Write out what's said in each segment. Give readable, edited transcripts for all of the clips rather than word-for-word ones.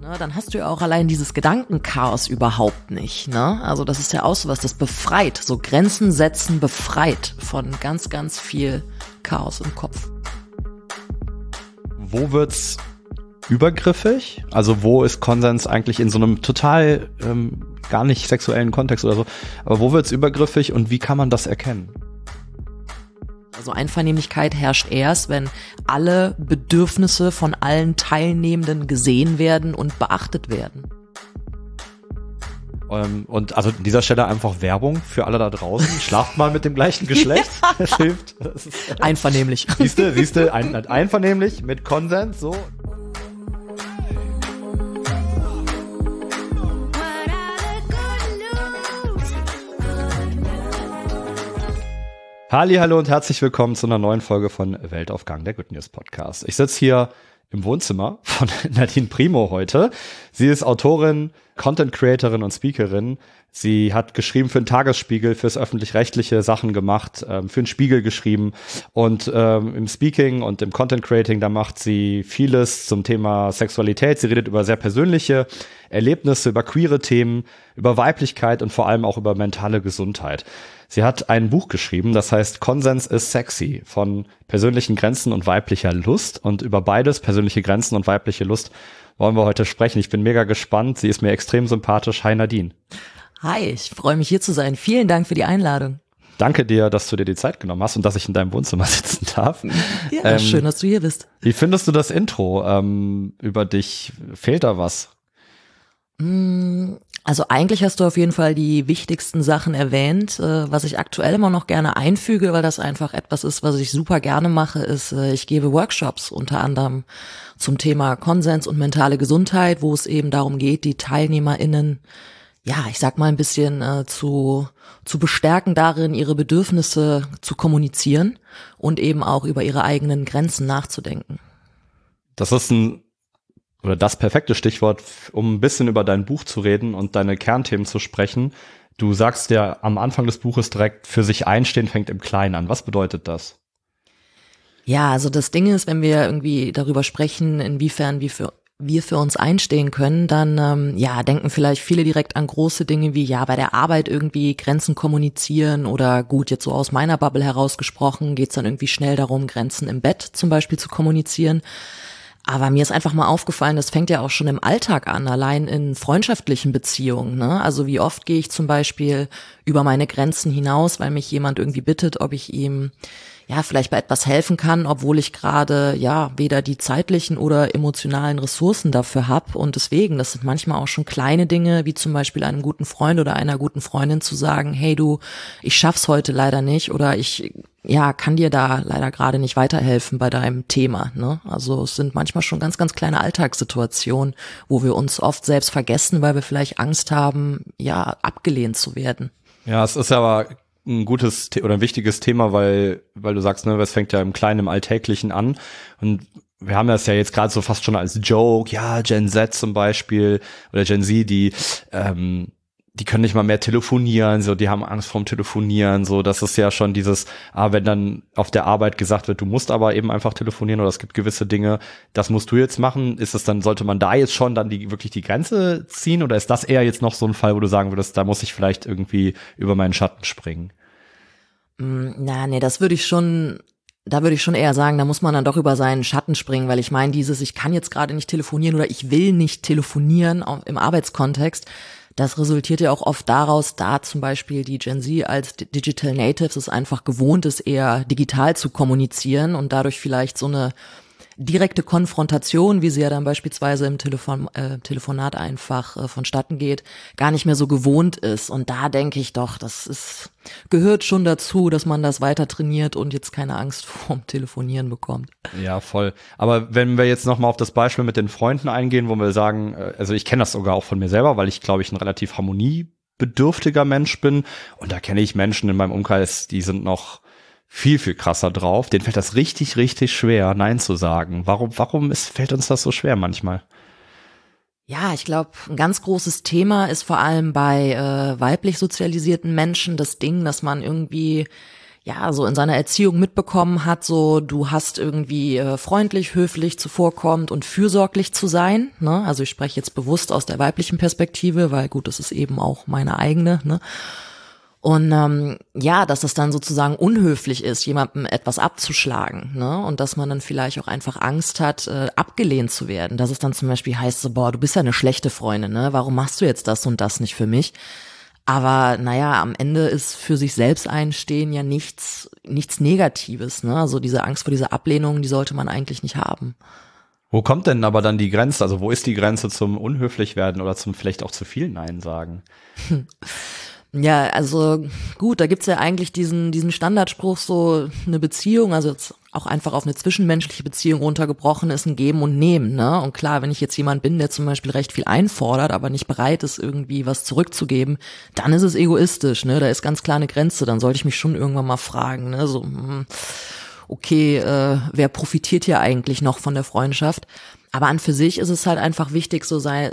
Ne, dann hast du ja auch allein dieses Gedankenchaos überhaupt nicht. Ne? Also das ist ja auch so was, das befreit, so Grenzen setzen befreit von ganz, ganz viel Chaos im Kopf. Wo wird's übergriffig? Also wo ist Konsens eigentlich in so einem total gar nicht sexuellen Kontext oder so, aber wo wird's übergriffig und wie kann man das erkennen? Also Einvernehmlichkeit herrscht erst, wenn alle Bedürfnisse von allen Teilnehmenden gesehen werden und beachtet werden. Und also an dieser Stelle einfach Werbung für alle da draußen. Schlaft mal mit dem gleichen Geschlecht. Das hilft. Das ist, einvernehmlich. Siehste, einvernehmlich mit Konsens, so. Hallo und herzlich willkommen zu einer neuen Folge von Weltaufgang, der Good News Podcast. Ich sitze hier im Wohnzimmer von Nadine Primo heute. Sie ist Autorin, Content Creatorin und Speakerin. Sie hat geschrieben für den Tagesspiegel, fürs Öffentlich-Rechtliche Sachen gemacht, für den Spiegel geschrieben und im Speaking und im Content Creating, da macht sie vieles zum Thema Sexualität. Sie redet über sehr persönliche Erlebnisse, über queere Themen, über Weiblichkeit und vor allem auch über mentale Gesundheit. Sie hat ein Buch geschrieben, das heißt Konsens is Sexy, von persönlichen Grenzen und weiblicher Lust. Und über beides, persönliche Grenzen und weibliche Lust, wollen wir heute sprechen. Ich bin mega gespannt. Sie ist mir extrem sympathisch. Hi Nadine. Hi, ich freue mich hier zu sein. Vielen Dank für die Einladung. Danke dir, dass du dir die Zeit genommen hast und dass ich in deinem Wohnzimmer sitzen darf. Ja, schön, dass du hier bist. Wie findest du das Intro über dich? Fehlt da was? Also eigentlich hast du auf jeden Fall die wichtigsten Sachen erwähnt. Was ich aktuell immer noch gerne einfüge, weil das einfach etwas ist, was ich super gerne mache, ist, ich gebe Workshops unter anderem zum Thema Konsens und mentale Gesundheit, wo es eben darum geht, die TeilnehmerInnen, ja, ich sag mal ein bisschen zu bestärken darin, ihre Bedürfnisse zu kommunizieren und eben auch über ihre eigenen Grenzen nachzudenken. Das ist das perfekte Stichwort, um ein bisschen über dein Buch zu reden und deine Kernthemen zu sprechen. Du sagst ja am Anfang des Buches direkt, für sich einstehen fängt im Kleinen an. Was bedeutet das? Ja, also das Ding ist, wenn wir irgendwie darüber sprechen, inwiefern wir für uns einstehen können, dann denken vielleicht viele direkt an große Dinge wie bei der Arbeit irgendwie Grenzen kommunizieren oder gut, jetzt so aus meiner Bubble herausgesprochen, geht's dann irgendwie schnell darum, Grenzen im Bett zum Beispiel zu kommunizieren. Aber mir ist einfach mal aufgefallen, das fängt ja auch schon im Alltag an, allein in freundschaftlichen Beziehungen, ne? Also wie oft gehe ich zum Beispiel über meine Grenzen hinaus, weil mich jemand irgendwie bittet, ob ich ihm vielleicht bei etwas helfen kann, obwohl ich gerade weder die zeitlichen oder emotionalen Ressourcen dafür habe. Und deswegen, das sind manchmal auch schon kleine Dinge, wie zum Beispiel einem guten Freund oder einer guten Freundin zu sagen, hey du, ich schaff's heute leider nicht oder ich kann dir da leider gerade nicht weiterhelfen bei deinem Thema, ne? Also es sind manchmal schon ganz, ganz kleine Alltagssituationen, wo wir uns oft selbst vergessen, weil wir vielleicht Angst haben, abgelehnt zu werden. Ja, es ist aber ein gutes oder ein wichtiges Thema, weil du sagst, ne, es fängt ja im Kleinen, im Alltäglichen an. Und wir haben das ja jetzt gerade so fast schon als Joke, Gen Z zum Beispiel oder Gen Z, die können nicht mal mehr telefonieren, so, die haben Angst vorm Telefonieren, so, das ist ja schon dieses, wenn dann auf der Arbeit gesagt wird, du musst aber eben einfach telefonieren oder es gibt gewisse Dinge, das musst du jetzt machen, ist es dann, sollte man da jetzt schon dann wirklich die Grenze ziehen oder ist das eher jetzt noch so ein Fall, wo du sagen würdest, da muss ich vielleicht irgendwie über meinen Schatten springen? Da würde ich schon eher sagen, da muss man dann doch über seinen Schatten springen, weil ich meine, ich kann jetzt gerade nicht telefonieren oder ich will nicht telefonieren im Arbeitskontext. Das resultiert ja auch oft daraus, da zum Beispiel die Gen Z als Digital Natives es einfach gewohnt ist, eher digital zu kommunizieren und dadurch vielleicht so eine direkte Konfrontation, wie sie ja dann beispielsweise im Telefonat einfach vonstatten geht, gar nicht mehr so gewohnt ist. Und da denke ich doch, gehört schon dazu, dass man das weiter trainiert und jetzt keine Angst vorm Telefonieren bekommt. Ja, voll. Aber wenn wir jetzt nochmal auf das Beispiel mit den Freunden eingehen, wo wir sagen, also ich kenne das sogar auch von mir selber, weil ich, glaube ich, ein relativ harmoniebedürftiger Mensch bin. Und da kenne ich Menschen in meinem Umkreis, die sind noch viel, viel krasser drauf. Denen fällt das richtig, richtig schwer, Nein zu sagen. Warum fällt uns das so schwer manchmal? Ja, ich glaube, ein ganz großes Thema ist vor allem bei weiblich sozialisierten Menschen das Ding, dass man irgendwie ja, so in seiner Erziehung mitbekommen hat, so du hast irgendwie freundlich, höflich, zuvorkommend und fürsorglich zu sein, ne? Also ich spreche jetzt bewusst aus der weiblichen Perspektive, weil gut, das ist eben auch meine eigene, ne? Und ja, dass es dann sozusagen unhöflich ist, jemandem etwas abzuschlagen, ne? Und dass man dann vielleicht auch einfach Angst hat, abgelehnt zu werden. Dass es dann zum Beispiel heißt so, boah, du bist ja eine schlechte Freundin, ne? Warum machst du jetzt das und das nicht für mich? Aber naja, am Ende ist für sich selbst einstehen ja nichts Negatives, ne? Also diese Angst vor dieser Ablehnung, die sollte man eigentlich nicht haben. Wo kommt denn aber dann die Grenze? Also wo ist die Grenze zum unhöflich werden oder zum vielleicht auch zu viel Nein sagen? Ja, also gut, da gibt's ja eigentlich diesen Standardspruch, so eine Beziehung, also jetzt auch einfach auf eine zwischenmenschliche Beziehung runtergebrochen ist, ein Geben und Nehmen, ne? Und klar, wenn ich jetzt jemand bin, der zum Beispiel recht viel einfordert, aber nicht bereit ist, irgendwie was zurückzugeben, dann ist es egoistisch, ne? Da ist ganz klar eine Grenze, dann sollte ich mich schon irgendwann mal fragen, ne? So, okay, wer profitiert hier eigentlich noch von der Freundschaft? Aber an für sich ist es halt einfach wichtig,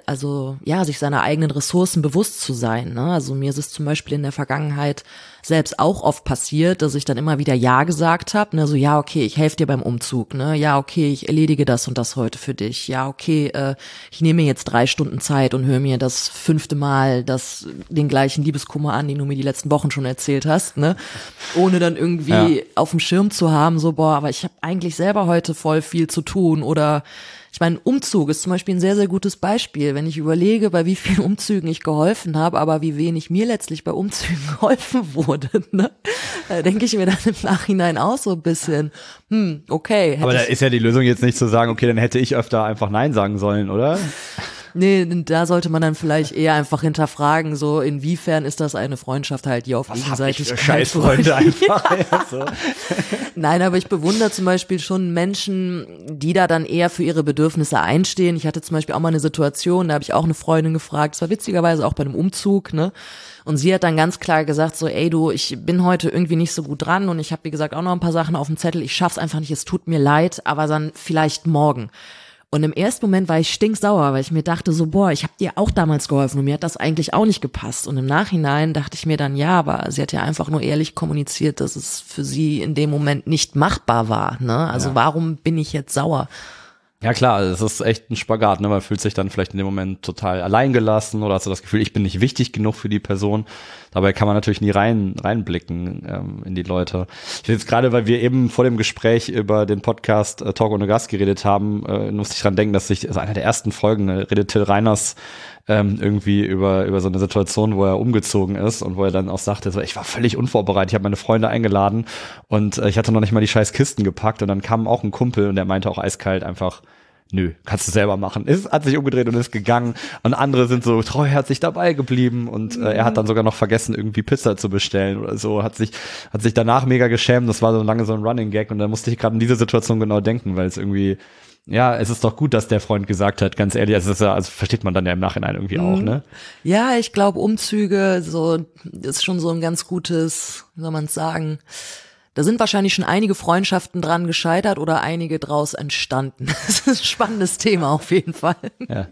sich seiner eigenen Ressourcen bewusst zu sein, ne? Also mir ist es zum Beispiel in der Vergangenheit selbst auch oft passiert, dass ich dann immer wieder Ja gesagt habe, ne? So, ja, okay, ich helfe dir beim Umzug, ne? Ja, okay, ich erledige das und das heute für dich. Ja, okay, ich nehme mir jetzt 3 Stunden Zeit und höre mir das 5. Mal den gleichen Liebeskummer an, den du mir die letzten Wochen schon erzählt hast, ne? Ohne dann irgendwie auf dem Schirm zu haben, so, boah, aber ich habe eigentlich selber heute voll viel zu tun oder ich meine, Umzug ist zum Beispiel ein sehr, sehr gutes Beispiel. Wenn ich überlege, bei wie vielen Umzügen ich geholfen habe, aber wie wenig mir letztlich bei Umzügen geholfen wurde, ne? Da denke ich mir dann im Nachhinein auch so ein bisschen, okay. Aber da ist ja die Lösung jetzt nicht zu sagen, okay, dann hätte ich öfter einfach Nein sagen sollen, oder? Nee, da sollte man dann vielleicht eher einfach hinterfragen, so inwiefern ist das eine Freundschaft halt, die auf Gegenseitigkeit Scheißfreunde einfach. Ja. So. Nein, aber ich bewundere zum Beispiel schon Menschen, die da dann eher für ihre Bedürfnisse einstehen. Ich hatte zum Beispiel auch mal eine Situation, da habe ich auch eine Freundin gefragt, das war witzigerweise auch bei einem Umzug, ne? Und sie hat dann ganz klar gesagt so, ey du, ich bin heute irgendwie nicht so gut dran und ich habe, wie gesagt, auch noch ein paar Sachen auf dem Zettel, ich schaff's einfach nicht, es tut mir leid, aber dann vielleicht morgen. Und im ersten Moment war ich stinksauer, weil ich mir dachte so, boah, ich habe dir auch damals geholfen und mir hat das eigentlich auch nicht gepasst. Und im Nachhinein dachte ich mir dann, ja, aber sie hat ja einfach nur ehrlich kommuniziert, dass es für sie in dem Moment nicht machbar war, ne? Also warum bin ich jetzt sauer? Ja klar, es ist echt ein Spagat, ne? Man fühlt sich dann vielleicht in dem Moment total alleingelassen oder hast du das Gefühl, ich bin nicht wichtig genug für die Person. Dabei kann man natürlich nie reinblicken in die Leute. Ich will jetzt gerade, weil wir eben vor dem Gespräch über den Podcast Talk ohne Gast geredet haben, musste ich dran denken, dass einer der ersten Folgen, redet Till Reiners irgendwie über so eine Situation, wo er umgezogen ist und wo er dann auch sagte, so, ich war völlig unvorbereitet, ich habe meine Freunde eingeladen und ich hatte noch nicht mal die scheiß Kisten gepackt und dann kam auch ein Kumpel und der meinte auch eiskalt einfach, nö, kannst du selber machen. Hat sich umgedreht und ist gegangen und andere sind so treuherzig dabei geblieben und er hat dann sogar noch vergessen, irgendwie Pizza zu bestellen oder so, hat sich danach mega geschämt, das war so lange so ein Running Gag und dann musste ich gerade in diese Situation genau denken, weil es irgendwie, ja, es ist doch gut, dass der Freund gesagt hat, ganz ehrlich, also versteht man dann ja im Nachhinein irgendwie auch, ne? Ja, ich glaube, Umzüge, so, ist schon so ein ganz gutes, wie soll man es sagen, da sind wahrscheinlich schon einige Freundschaften dran gescheitert oder einige draus entstanden. Das ist ein spannendes Thema auf jeden Fall. Ja.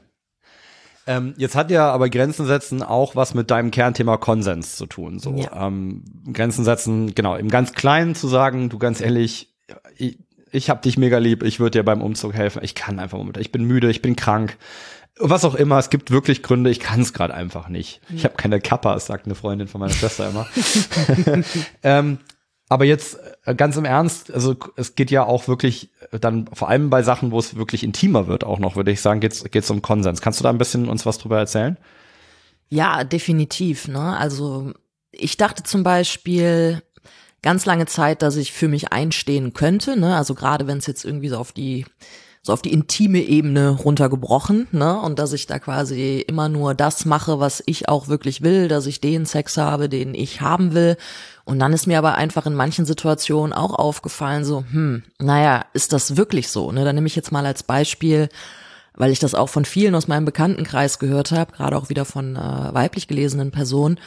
Jetzt hat ja aber Grenzen setzen auch was mit deinem Kernthema Konsens zu tun. So ja. Grenzen setzen, genau, im ganz Kleinen zu sagen, du ganz ehrlich, ich hab dich mega lieb, ich würde dir beim Umzug helfen, ich kann einfach momentan, ich bin müde, ich bin krank, was auch immer, es gibt wirklich Gründe, ich kann es gerade einfach nicht. Ich habe keine Kappa, sagt eine Freundin von meiner Schwester immer. Aber jetzt ganz im Ernst, also es geht ja auch wirklich dann vor allem bei Sachen, wo es wirklich intimer wird auch noch, würde ich sagen, geht's um Konsens. Kannst du da ein bisschen uns was drüber erzählen? Ja, definitiv, ne? Also ich dachte zum Beispiel ganz lange Zeit, dass ich für mich einstehen könnte, ne? Also gerade wenn es jetzt irgendwie so auf die intime Ebene runtergebrochen, ne? Und dass ich da quasi immer nur das mache, was ich auch wirklich will, dass ich den Sex habe, den ich haben will. Und dann ist mir aber einfach in manchen Situationen auch aufgefallen, so, naja, ist das wirklich so, ne? Dann nehme ich jetzt mal als Beispiel, weil ich das auch von vielen aus meinem Bekanntenkreis gehört habe, gerade auch wieder von weiblich gelesenen Personen,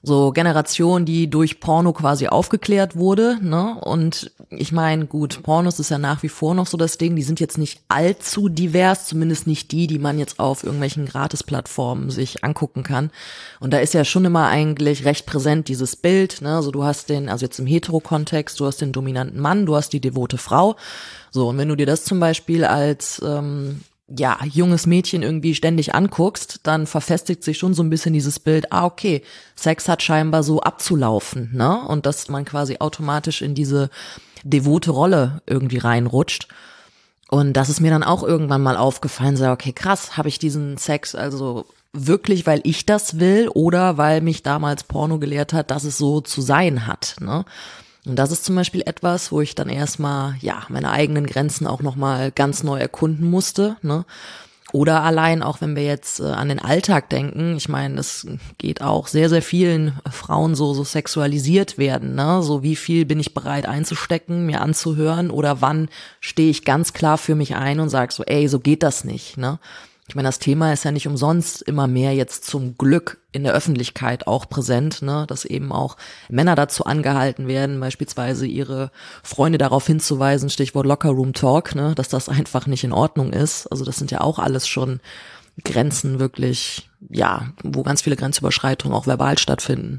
so Generation, die durch Porno quasi aufgeklärt wurde, ne? Und ich meine, gut, Pornos ist ja nach wie vor noch so das Ding, die sind jetzt nicht allzu divers, zumindest nicht die man jetzt auf irgendwelchen Gratis-Plattformen sich angucken kann. Und da ist ja schon immer eigentlich recht präsent dieses Bild, ne? Also du hast also jetzt im Hetero-Kontext, du hast den dominanten Mann, du hast die devote Frau. So, und wenn du dir das zum Beispiel als junges Mädchen irgendwie ständig anguckst, dann verfestigt sich schon so ein bisschen dieses Bild, okay, Sex hat scheinbar so abzulaufen, ne? Und dass man quasi automatisch in diese devote Rolle irgendwie reinrutscht. Und das ist mir dann auch irgendwann mal aufgefallen, so, okay, krass, habe ich diesen Sex also wirklich, weil ich das will oder weil mich damals Porno gelehrt hat, dass es so zu sein hat, ne? Und das ist zum Beispiel etwas, wo ich dann erstmal, meine eigenen Grenzen auch nochmal ganz neu erkunden musste, ne? Oder allein auch, wenn wir jetzt an den Alltag denken, ich meine, das geht auch sehr, sehr vielen Frauen so sexualisiert werden, ne? So wie viel bin ich bereit einzustecken, mir anzuhören oder wann stehe ich ganz klar für mich ein und sage so, ey, so geht das nicht, ne? Ich meine, das Thema ist ja nicht umsonst immer mehr jetzt zum Glück in der Öffentlichkeit auch präsent, ne, dass eben auch Männer dazu angehalten werden, beispielsweise ihre Freunde darauf hinzuweisen, Stichwort Locker Room Talk, ne, dass das einfach nicht in Ordnung ist. Also das sind ja auch alles schon Grenzen wirklich, wo ganz viele Grenzüberschreitungen auch verbal stattfinden.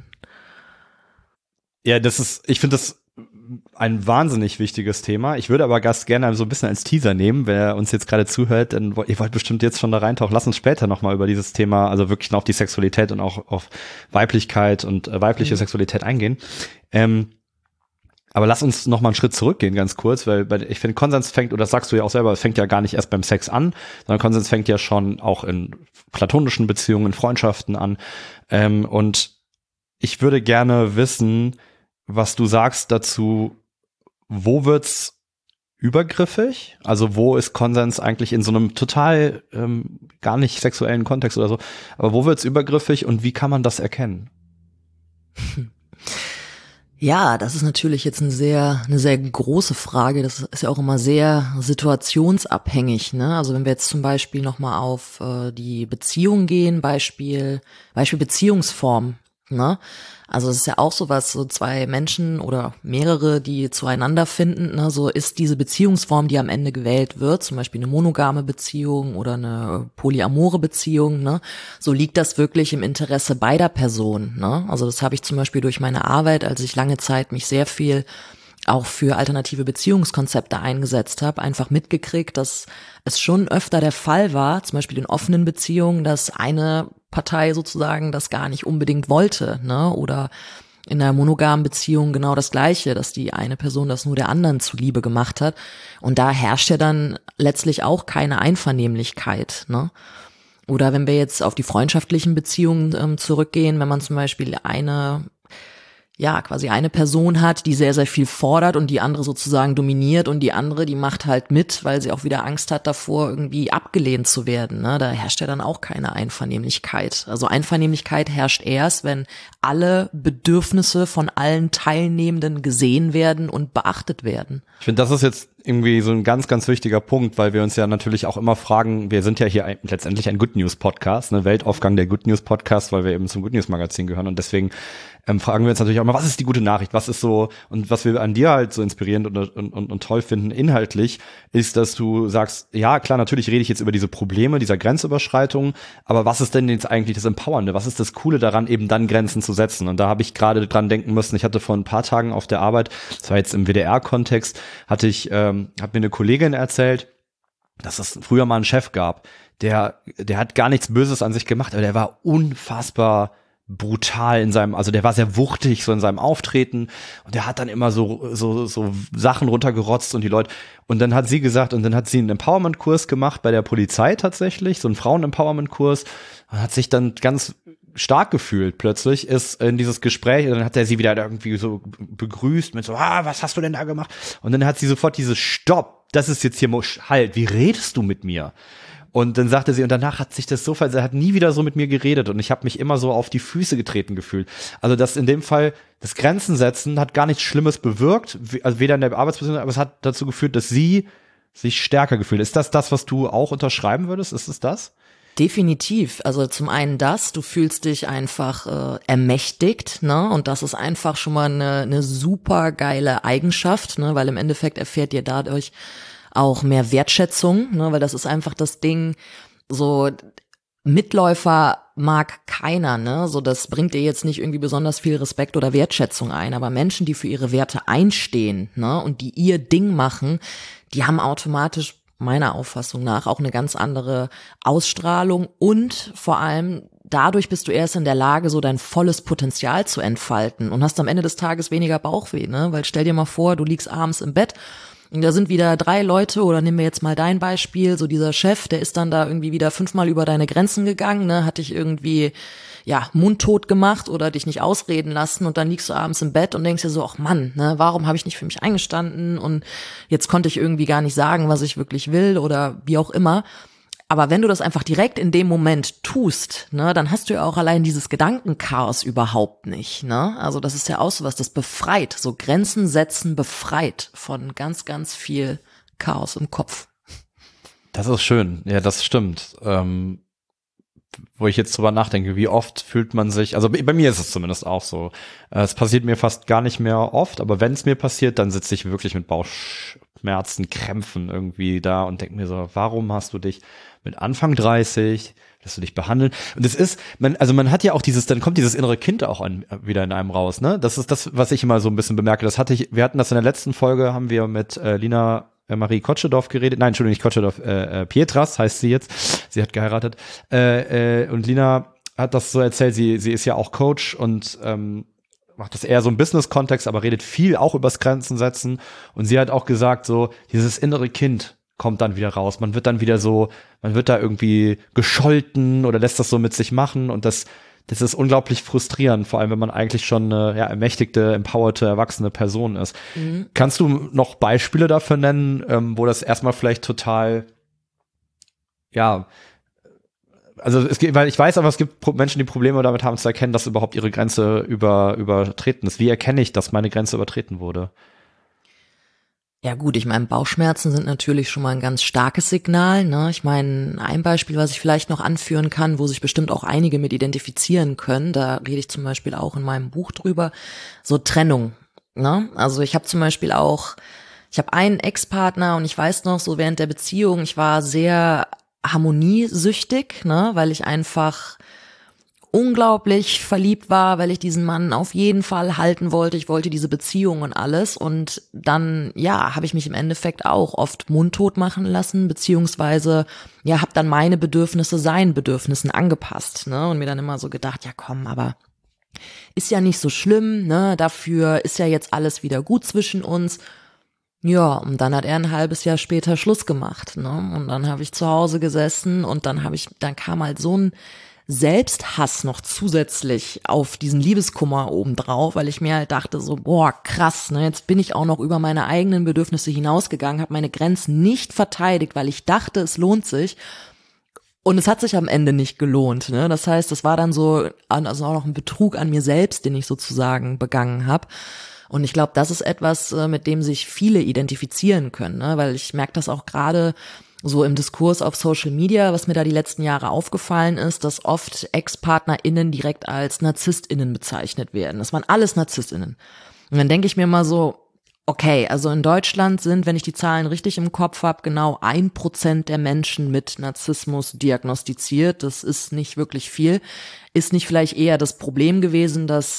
Ja, ich finde das ein wahnsinnig wichtiges Thema. Ich würde aber Gast gerne so ein bisschen als Teaser nehmen, wenn er uns jetzt gerade zuhört, denn ihr wollt bestimmt jetzt schon da reintauchen. Lass uns später nochmal über dieses Thema, also wirklich noch auf die Sexualität und auch auf Weiblichkeit und weibliche Sexualität eingehen. Aber lass uns nochmal einen Schritt zurückgehen, ganz kurz, weil ich finde, Konsens fängt, oder das sagst du ja auch selber, fängt ja gar nicht erst beim Sex an, sondern Konsens fängt ja schon auch in platonischen Beziehungen, in Freundschaften an. Und ich würde gerne wissen, was du sagst dazu, wo wird's übergriffig? Also wo ist Konsens eigentlich in so einem total gar nicht sexuellen Kontext oder so, aber wo wird's übergriffig und wie kann man das erkennen? Ja, das ist natürlich jetzt eine sehr große Frage. Das ist ja auch immer sehr situationsabhängig, ne? Also wenn wir jetzt zum Beispiel nochmal auf die Beziehung gehen, Beispiel Beziehungsform, ne? Also es ist ja auch sowas, so zwei Menschen oder mehrere, die zueinander finden, ne, so ist diese Beziehungsform, die am Ende gewählt wird, zum Beispiel eine monogame Beziehung oder eine polyamore Beziehung, ne, so liegt das wirklich im Interesse beider Personen, ne. Also das habe ich zum Beispiel durch meine Arbeit, als ich lange Zeit mich sehr viel auch für alternative Beziehungskonzepte eingesetzt habe, einfach mitgekriegt, dass es schon öfter der Fall war, zum Beispiel in offenen Beziehungen, dass eine Partei sozusagen das gar nicht unbedingt wollte, ne? Oder in einer monogamen Beziehung genau das Gleiche, dass die eine Person das nur der anderen zuliebe gemacht hat. Und da herrscht ja dann letztlich auch keine Einvernehmlichkeit, ne? Oder wenn wir jetzt auf die freundschaftlichen Beziehungen zurückgehen, wenn man zum Beispiel quasi eine Person hat, die sehr, sehr viel fordert und die andere sozusagen dominiert und die andere, die macht halt mit, weil sie auch wieder Angst hat davor, irgendwie abgelehnt zu werden, ne? Da herrscht ja dann auch keine Einvernehmlichkeit. Also Einvernehmlichkeit herrscht erst, wenn alle Bedürfnisse von allen Teilnehmenden gesehen werden und beachtet werden. Ich finde, das ist jetzt irgendwie so ein ganz, ganz wichtiger Punkt, weil wir uns ja natürlich auch immer fragen, wir sind ja hier letztendlich ein Good News Podcast, ne, Weltaufgang der Good News Podcast, weil wir eben zum Good News Magazin gehören und deswegen fragen wir uns natürlich auch immer, was ist die gute Nachricht, was ist so, und was wir an dir halt so inspirierend und toll finden inhaltlich, ist, dass du sagst, ja klar, natürlich rede ich jetzt über diese Probleme dieser Grenzüberschreitung, aber was ist denn jetzt eigentlich das Empowernde, was ist das Coole daran, eben dann Grenzen zu setzen? Und da habe ich gerade dran denken müssen, ich hatte vor ein paar Tagen auf der Arbeit, das war jetzt im WDR-Kontext, hat mir eine Kollegin erzählt, dass es früher mal einen Chef gab, der hat gar nichts Böses an sich gemacht, aber der war unfassbar brutal also der war sehr wuchtig so in seinem Auftreten und der hat dann immer so Sachen runtergerotzt und die Leute, und dann hat sie gesagt, und dann hat sie einen Empowerment-Kurs gemacht bei der Polizei tatsächlich, so einen Frauen-Empowerment-Kurs, und hat sich dann ganz stark gefühlt plötzlich, ist in dieses Gespräch, und dann hat er sie wieder irgendwie so begrüßt mit so, was hast du denn da gemacht? Und dann hat sie sofort dieses Stopp, das ist jetzt hier, halt, wie redest du mit mir? Und dann sagte sie, und danach hat sich das so er hat nie wieder so mit mir geredet und ich habe mich immer so auf die Füße getreten gefühlt. Also das in dem Fall, das Grenzen setzen hat gar nichts Schlimmes bewirkt, also weder in der Arbeitsbeziehung, aber es hat dazu geführt, dass sie sich stärker gefühlt. Ist das, was du auch unterschreiben würdest? Ist es das? Definitiv. Also zum einen du fühlst dich einfach ermächtigt, ne? Und das ist einfach schon mal eine super geile Eigenschaft, ne? Weil im Endeffekt erfährt ihr dadurch auch mehr Wertschätzung, ne? Weil das ist einfach das Ding, so Mitläufer mag keiner, ne? So, das bringt dir jetzt nicht irgendwie besonders viel Respekt oder Wertschätzung ein, aber Menschen, die für ihre Werte einstehen, ne? Und die ihr Ding machen, die haben automatisch meiner Auffassung nach auch eine ganz andere Ausstrahlung und vor allem dadurch bist du erst in der Lage, so dein volles Potenzial zu entfalten und hast am Ende des Tages weniger Bauchweh, ne? Weil stell dir mal vor, du liegst abends im Bett und da sind wieder 3 Leute oder nehmen wir jetzt mal dein Beispiel, so dieser Chef, der ist dann da irgendwie wieder 5-mal über deine Grenzen gegangen, ne? Hat dich irgendwie mundtot gemacht oder dich nicht ausreden lassen und dann liegst du abends im Bett und denkst dir so, ach Mann, ne, warum habe ich nicht für mich eingestanden und jetzt konnte ich irgendwie gar nicht sagen, was ich wirklich will oder wie auch immer. Aber wenn du das einfach direkt in dem Moment tust, ne, dann hast du ja auch allein dieses Gedankenchaos überhaupt nicht, ne? Also das ist ja auch sowas, das befreit, so Grenzen setzen befreit von ganz, ganz viel Chaos im Kopf. Das ist schön, ja, das stimmt. Wo ich jetzt drüber nachdenke, wie oft fühlt man sich, also bei mir ist es zumindest auch so, es passiert mir fast gar nicht mehr oft, aber wenn es mir passiert, dann sitze ich wirklich mit Bauchschmerzen, Krämpfen irgendwie da und denke mir so, warum hast du dich mit Anfang 30, lässt du dich behandeln? Und es ist, man hat ja auch dann kommt dieses innere Kind auch wieder in einem raus, ne? Das ist das, was ich immer so ein bisschen bemerke, wir hatten das in der letzten Folge, haben wir mit Lina Marie Kotschedorf geredet. Nein, Entschuldigung, nicht Kotschedorf, Pietras heißt sie jetzt. Sie hat geheiratet. Und Lina hat das so erzählt, sie ist ja auch Coach und macht das eher so im Business-Kontext, aber redet viel auch übers Grenzen setzen. Und sie hat auch gesagt, so, dieses innere Kind kommt dann wieder raus. Man wird da irgendwie gescholten oder lässt das so mit sich machen und das ist unglaublich frustrierend, vor allem wenn man eigentlich schon eine ermächtigte, empowerte, erwachsene Person ist. Mhm. Kannst du noch Beispiele dafür nennen, wo das erstmal vielleicht total, also weil ich weiß aber, es gibt Menschen, die Probleme damit haben zu erkennen, dass überhaupt ihre Grenze übertreten ist. Wie erkenne ich, dass meine Grenze übertreten wurde? Ja gut, ich meine, Bauchschmerzen sind natürlich schon mal ein ganz starkes Signal, ne? Ich meine, ein Beispiel, was ich vielleicht noch anführen kann, wo sich bestimmt auch einige mit identifizieren können, da rede ich zum Beispiel auch in meinem Buch drüber, so Trennung, ne? Also ich habe einen Ex-Partner und ich weiß noch, so während der Beziehung, ich war sehr harmoniesüchtig, ne? Weil ich einfach unglaublich verliebt war, weil ich diesen Mann auf jeden Fall halten wollte. Ich wollte diese Beziehung und alles. Und dann, habe ich mich im Endeffekt auch oft mundtot machen lassen, beziehungsweise, habe dann meine Bedürfnisse seinen Bedürfnissen angepasst, ne? Und mir dann immer so gedacht, ja komm, aber ist ja nicht so schlimm, ne? Dafür ist ja jetzt alles wieder gut zwischen uns. Ja, und dann hat er ein halbes Jahr später Schluss gemacht, ne? Und dann habe ich zu Hause gesessen und dann kam halt so ein Selbsthass noch zusätzlich auf diesen Liebeskummer obendrauf, weil ich mir halt dachte so, boah, krass, ne, jetzt bin ich auch noch über meine eigenen Bedürfnisse hinausgegangen, habe meine Grenzen nicht verteidigt, weil ich dachte, es lohnt sich. Und es hat sich am Ende nicht gelohnt, ne? Das heißt, das war dann so, also auch noch ein Betrug an mir selbst, den ich sozusagen begangen habe. Und ich glaube, das ist etwas, mit dem sich viele identifizieren können, ne? Weil ich merke das auch gerade so im Diskurs auf Social Media, was mir da die letzten Jahre aufgefallen ist, dass oft Ex-PartnerInnen direkt als NarzisstInnen bezeichnet werden. Das waren alles NarzisstInnen. Und dann denke ich mir mal so, okay, also in Deutschland sind, wenn ich die Zahlen richtig im Kopf habe, genau 1% der Menschen mit Narzissmus diagnostiziert. Das ist nicht wirklich viel. Ist nicht vielleicht eher das Problem gewesen, dass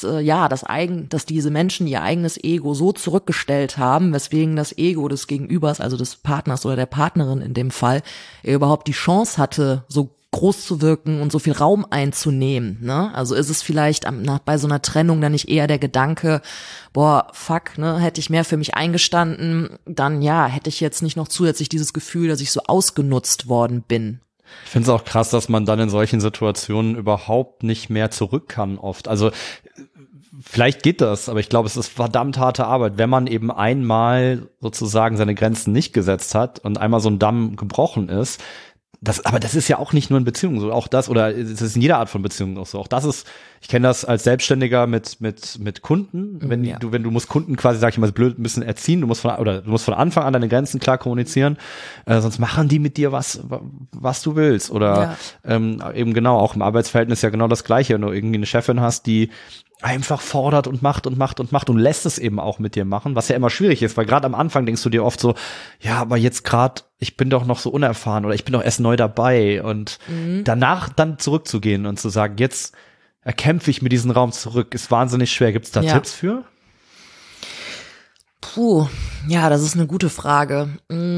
dass diese Menschen ihr eigenes Ego so zurückgestellt haben, weswegen das Ego des Gegenübers, also des Partners oder der Partnerin in dem Fall, überhaupt die Chance hatte, so groß zu wirken und so viel Raum einzunehmen, ne? Also ist es vielleicht bei so einer Trennung dann nicht eher der Gedanke, boah, fuck, ne, hätte ich mehr für mich eingestanden, dann hätte ich jetzt nicht noch zusätzlich dieses Gefühl, dass ich so ausgenutzt worden bin. Ich finde es auch krass, dass man dann in solchen Situationen überhaupt nicht mehr zurück kann oft. Also vielleicht geht das, aber ich glaube, es ist verdammt harte Arbeit, wenn man eben einmal sozusagen seine Grenzen nicht gesetzt hat und einmal so ein Damm gebrochen ist, aber das ist ja auch nicht nur in Beziehungen so, auch das, oder es ist in jeder Art von Beziehung auch so. Auch das ist, ich kenne das als Selbstständiger mit Kunden, wenn du musst Kunden quasi, sag ich mal, blöd ein bisschen erziehen, du musst von Anfang an deine Grenzen klar kommunizieren, sonst machen die mit dir was du willst. Oder eben genau, auch im Arbeitsverhältnis ja genau das Gleiche, wenn du irgendwie eine Chefin hast, die einfach fordert und macht und lässt es eben auch mit dir machen, was ja immer schwierig ist, weil gerade am Anfang denkst du dir oft so, ja, aber jetzt gerade, ich bin doch noch so unerfahren oder ich bin doch erst neu dabei und danach dann zurückzugehen und zu sagen, jetzt erkämpfe ich mir diesen Raum zurück, ist wahnsinnig schwer. Gibt's da Tipps für? Puh, ja, das ist eine gute Frage.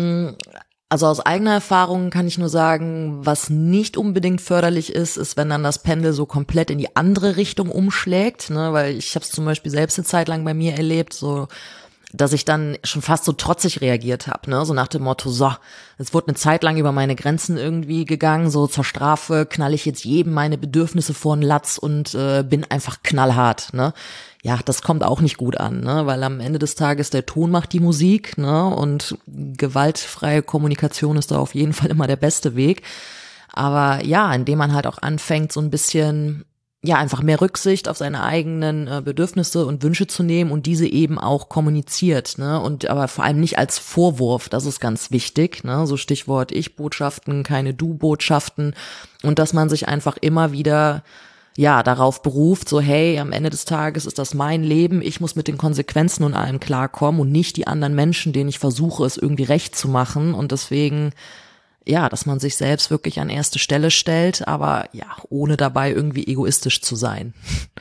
Also aus eigener Erfahrung kann ich nur sagen, was nicht unbedingt förderlich ist, wenn dann das Pendel so komplett in die andere Richtung umschlägt, ne, weil ich habe es zum Beispiel selbst eine Zeit lang bei mir erlebt, so dass ich dann schon fast so trotzig reagiert habe, ne, so nach dem Motto, so, es wurde eine Zeit lang über meine Grenzen irgendwie gegangen, so zur Strafe knall ich jetzt jedem meine Bedürfnisse vor den Latz und bin einfach knallhart, ne. Ja, das kommt auch nicht gut an, ne, weil am Ende des Tages der Ton macht die Musik, ne, und gewaltfreie Kommunikation ist da auf jeden Fall immer der beste Weg. Aber ja, indem man halt auch anfängt, so ein bisschen, ja, einfach mehr Rücksicht auf seine eigenen Bedürfnisse und Wünsche zu nehmen und diese eben auch kommuniziert, ne, und aber vor allem nicht als Vorwurf, das ist ganz wichtig, ne, so Stichwort Ich-Botschaften, keine Du-Botschaften, und dass man sich einfach immer wieder darauf beruft, so hey, am Ende des Tages ist das mein Leben, ich muss mit den Konsequenzen und allem klarkommen und nicht die anderen Menschen, denen ich versuche, es irgendwie recht zu machen, und deswegen, ja, dass man sich selbst wirklich an erste Stelle stellt, aber ja, ohne dabei irgendwie egoistisch zu sein.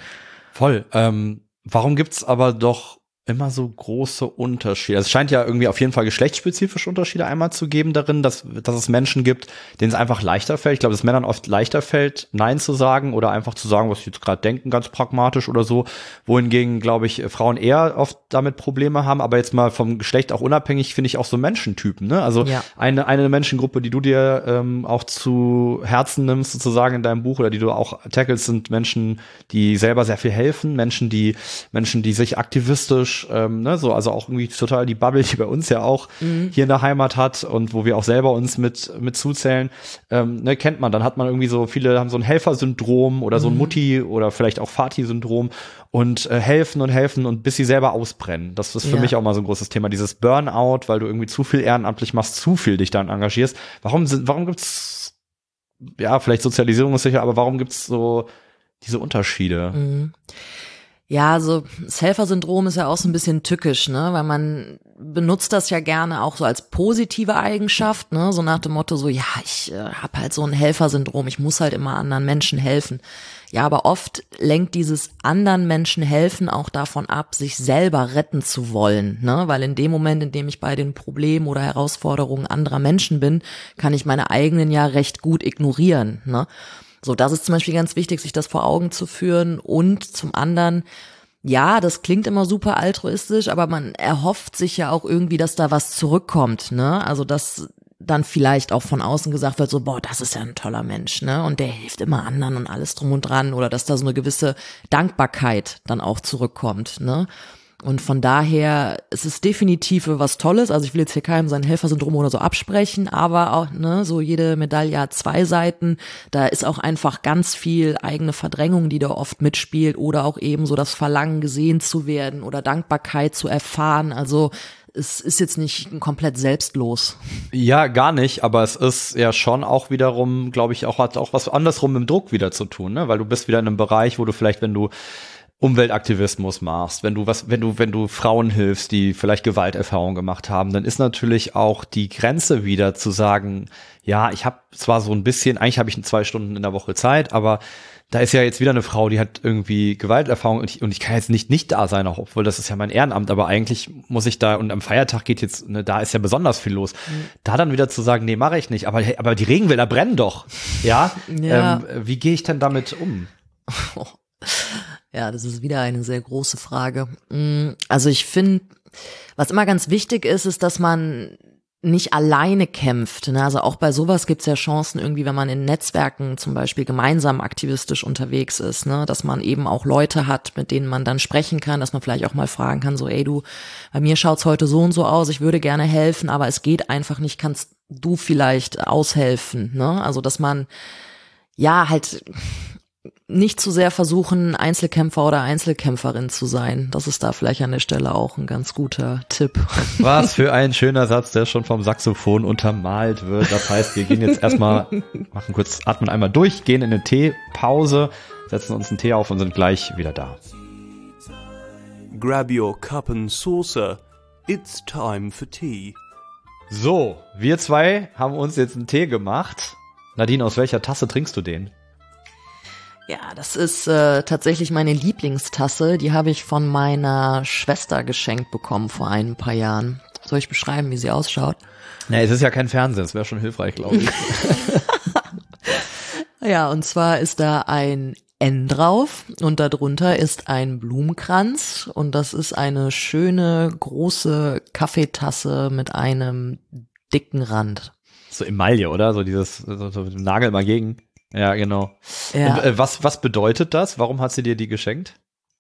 Voll. Warum gibt's aber doch immer so große Unterschiede? Es scheint ja irgendwie auf jeden Fall geschlechtsspezifische Unterschiede einmal zu geben darin, dass es Menschen gibt, denen es einfach leichter fällt. Ich glaube, dass es Männern oft leichter fällt, Nein zu sagen oder einfach zu sagen, was sie jetzt gerade denken, ganz pragmatisch oder so. Wohingegen, glaube ich, Frauen eher oft damit Probleme haben. Aber jetzt mal vom Geschlecht auch unabhängig, finde ich auch so Menschentypen, ne? Also eine Menschengruppe, die du dir auch zu Herzen nimmst, sozusagen in deinem Buch, oder die du auch tackelst, sind Menschen, die selber sehr viel helfen, Menschen, die sich aktivistisch so, also auch irgendwie total die Bubble, die bei uns ja auch hier in der Heimat hat und wo wir auch selber uns mit zuzählen, kennt man. Dann hat man irgendwie so, viele haben so ein Helfersyndrom oder so ein Mutti- oder vielleicht auch Vati-Syndrom und helfen und bis sie selber ausbrennen. Das ist für mich auch mal so ein großes Thema, dieses Burnout, weil du irgendwie zu viel ehrenamtlich machst, zu viel dich dann engagierst. Warum gibt's, ja, vielleicht Sozialisierung ist sicher, aber warum gibt's so diese Unterschiede? Ja, also das Helfersyndrom ist ja auch so ein bisschen tückisch, ne, weil man benutzt das ja gerne auch so als positive Eigenschaft, ne, so nach dem Motto so, ja, ich habe halt so ein Helfersyndrom, ich muss halt immer anderen Menschen helfen. Ja, aber oft lenkt dieses anderen Menschen helfen auch davon ab, sich selber retten zu wollen, ne, weil in dem Moment, in dem ich bei den Problemen oder Herausforderungen anderer Menschen bin, kann ich meine eigenen ja recht gut ignorieren, ne. So, das ist zum Beispiel ganz wichtig, sich das vor Augen zu führen. Und zum anderen, ja, das klingt immer super altruistisch, aber man erhofft sich ja auch irgendwie, dass da was zurückkommt, ne? Also, dass dann vielleicht auch von außen gesagt wird, so, boah, das ist ja ein toller Mensch, ne? Und der hilft immer anderen und alles drum und dran. Oder dass da so eine gewisse Dankbarkeit dann auch zurückkommt, ne? Und von daher, es ist definitiv was Tolles. Also ich will jetzt hier keinem sein Helfersyndrom oder so absprechen, aber auch, ne, so jede Medaille hat zwei Seiten. Da ist auch einfach ganz viel eigene Verdrängung, die da oft mitspielt, oder auch eben so das Verlangen, gesehen zu werden oder Dankbarkeit zu erfahren. Also es ist jetzt nicht komplett selbstlos. Ja, gar nicht, aber es ist ja schon auch wiederum, glaube ich, hat auch was andersrum mit dem Druck wieder zu tun, ne? Weil du bist wieder in einem Bereich, wo du vielleicht, wenn du Umweltaktivismus machst, wenn du Frauen hilfst, die vielleicht Gewalterfahrungen gemacht haben, dann ist natürlich auch die Grenze wieder zu sagen, ja, ich habe zwar so ein bisschen, eigentlich habe ich 2 Stunden in der Woche Zeit, aber da ist ja jetzt wieder eine Frau, die hat irgendwie Gewalterfahrung und ich kann jetzt nicht da sein, auch obwohl das ist ja mein Ehrenamt, aber eigentlich muss ich da, und am Feiertag geht jetzt, ne, da ist ja besonders viel los. Da dann wieder zu sagen, nee, mache ich nicht, aber die Regenwälder brennen doch. Ja, wie gehe ich denn damit um? Ja, das ist wieder eine sehr große Frage. Also ich finde, was immer ganz wichtig ist, dass man nicht alleine kämpft, ne? Also auch bei sowas gibt's ja Chancen irgendwie, wenn man in Netzwerken zum Beispiel gemeinsam aktivistisch unterwegs ist, ne? Dass man eben auch Leute hat, mit denen man dann sprechen kann, dass man vielleicht auch mal fragen kann, so, ey du, bei mir schaut's heute so und so aus, ich würde gerne helfen, aber es geht einfach nicht, kannst du vielleicht aushelfen, ne? Also, dass man ja halt nicht zu sehr versuchen, Einzelkämpfer oder Einzelkämpferin zu sein. Das ist da vielleicht an der Stelle auch ein ganz guter Tipp. Was für ein schöner Satz, der schon vom Saxophon untermalt wird. Das heißt, wir gehen jetzt erstmal, machen kurz, atmen einmal durch, gehen in eine Teepause, setzen uns einen Tee auf und sind gleich wieder da. Grab your cup and saucer. It's time for tea. So, wir zwei haben uns jetzt einen Tee gemacht. Nadine, aus welcher Tasse trinkst du den? Ja, das ist tatsächlich meine Lieblingstasse. Die habe ich von meiner Schwester geschenkt bekommen vor ein paar Jahren. Soll ich beschreiben, wie sie ausschaut? Nee, es ist ja kein Fernsehen, das wäre schon hilfreich, glaube ich. Ja, und zwar ist da ein N drauf und darunter ist ein Blumenkranz und das ist eine schöne, große Kaffeetasse mit einem dicken Rand. So Emaille, oder? So dieses, so Nagel mal gegen. Ja, genau. Ja. Und, was bedeutet das? Warum hat sie dir die geschenkt?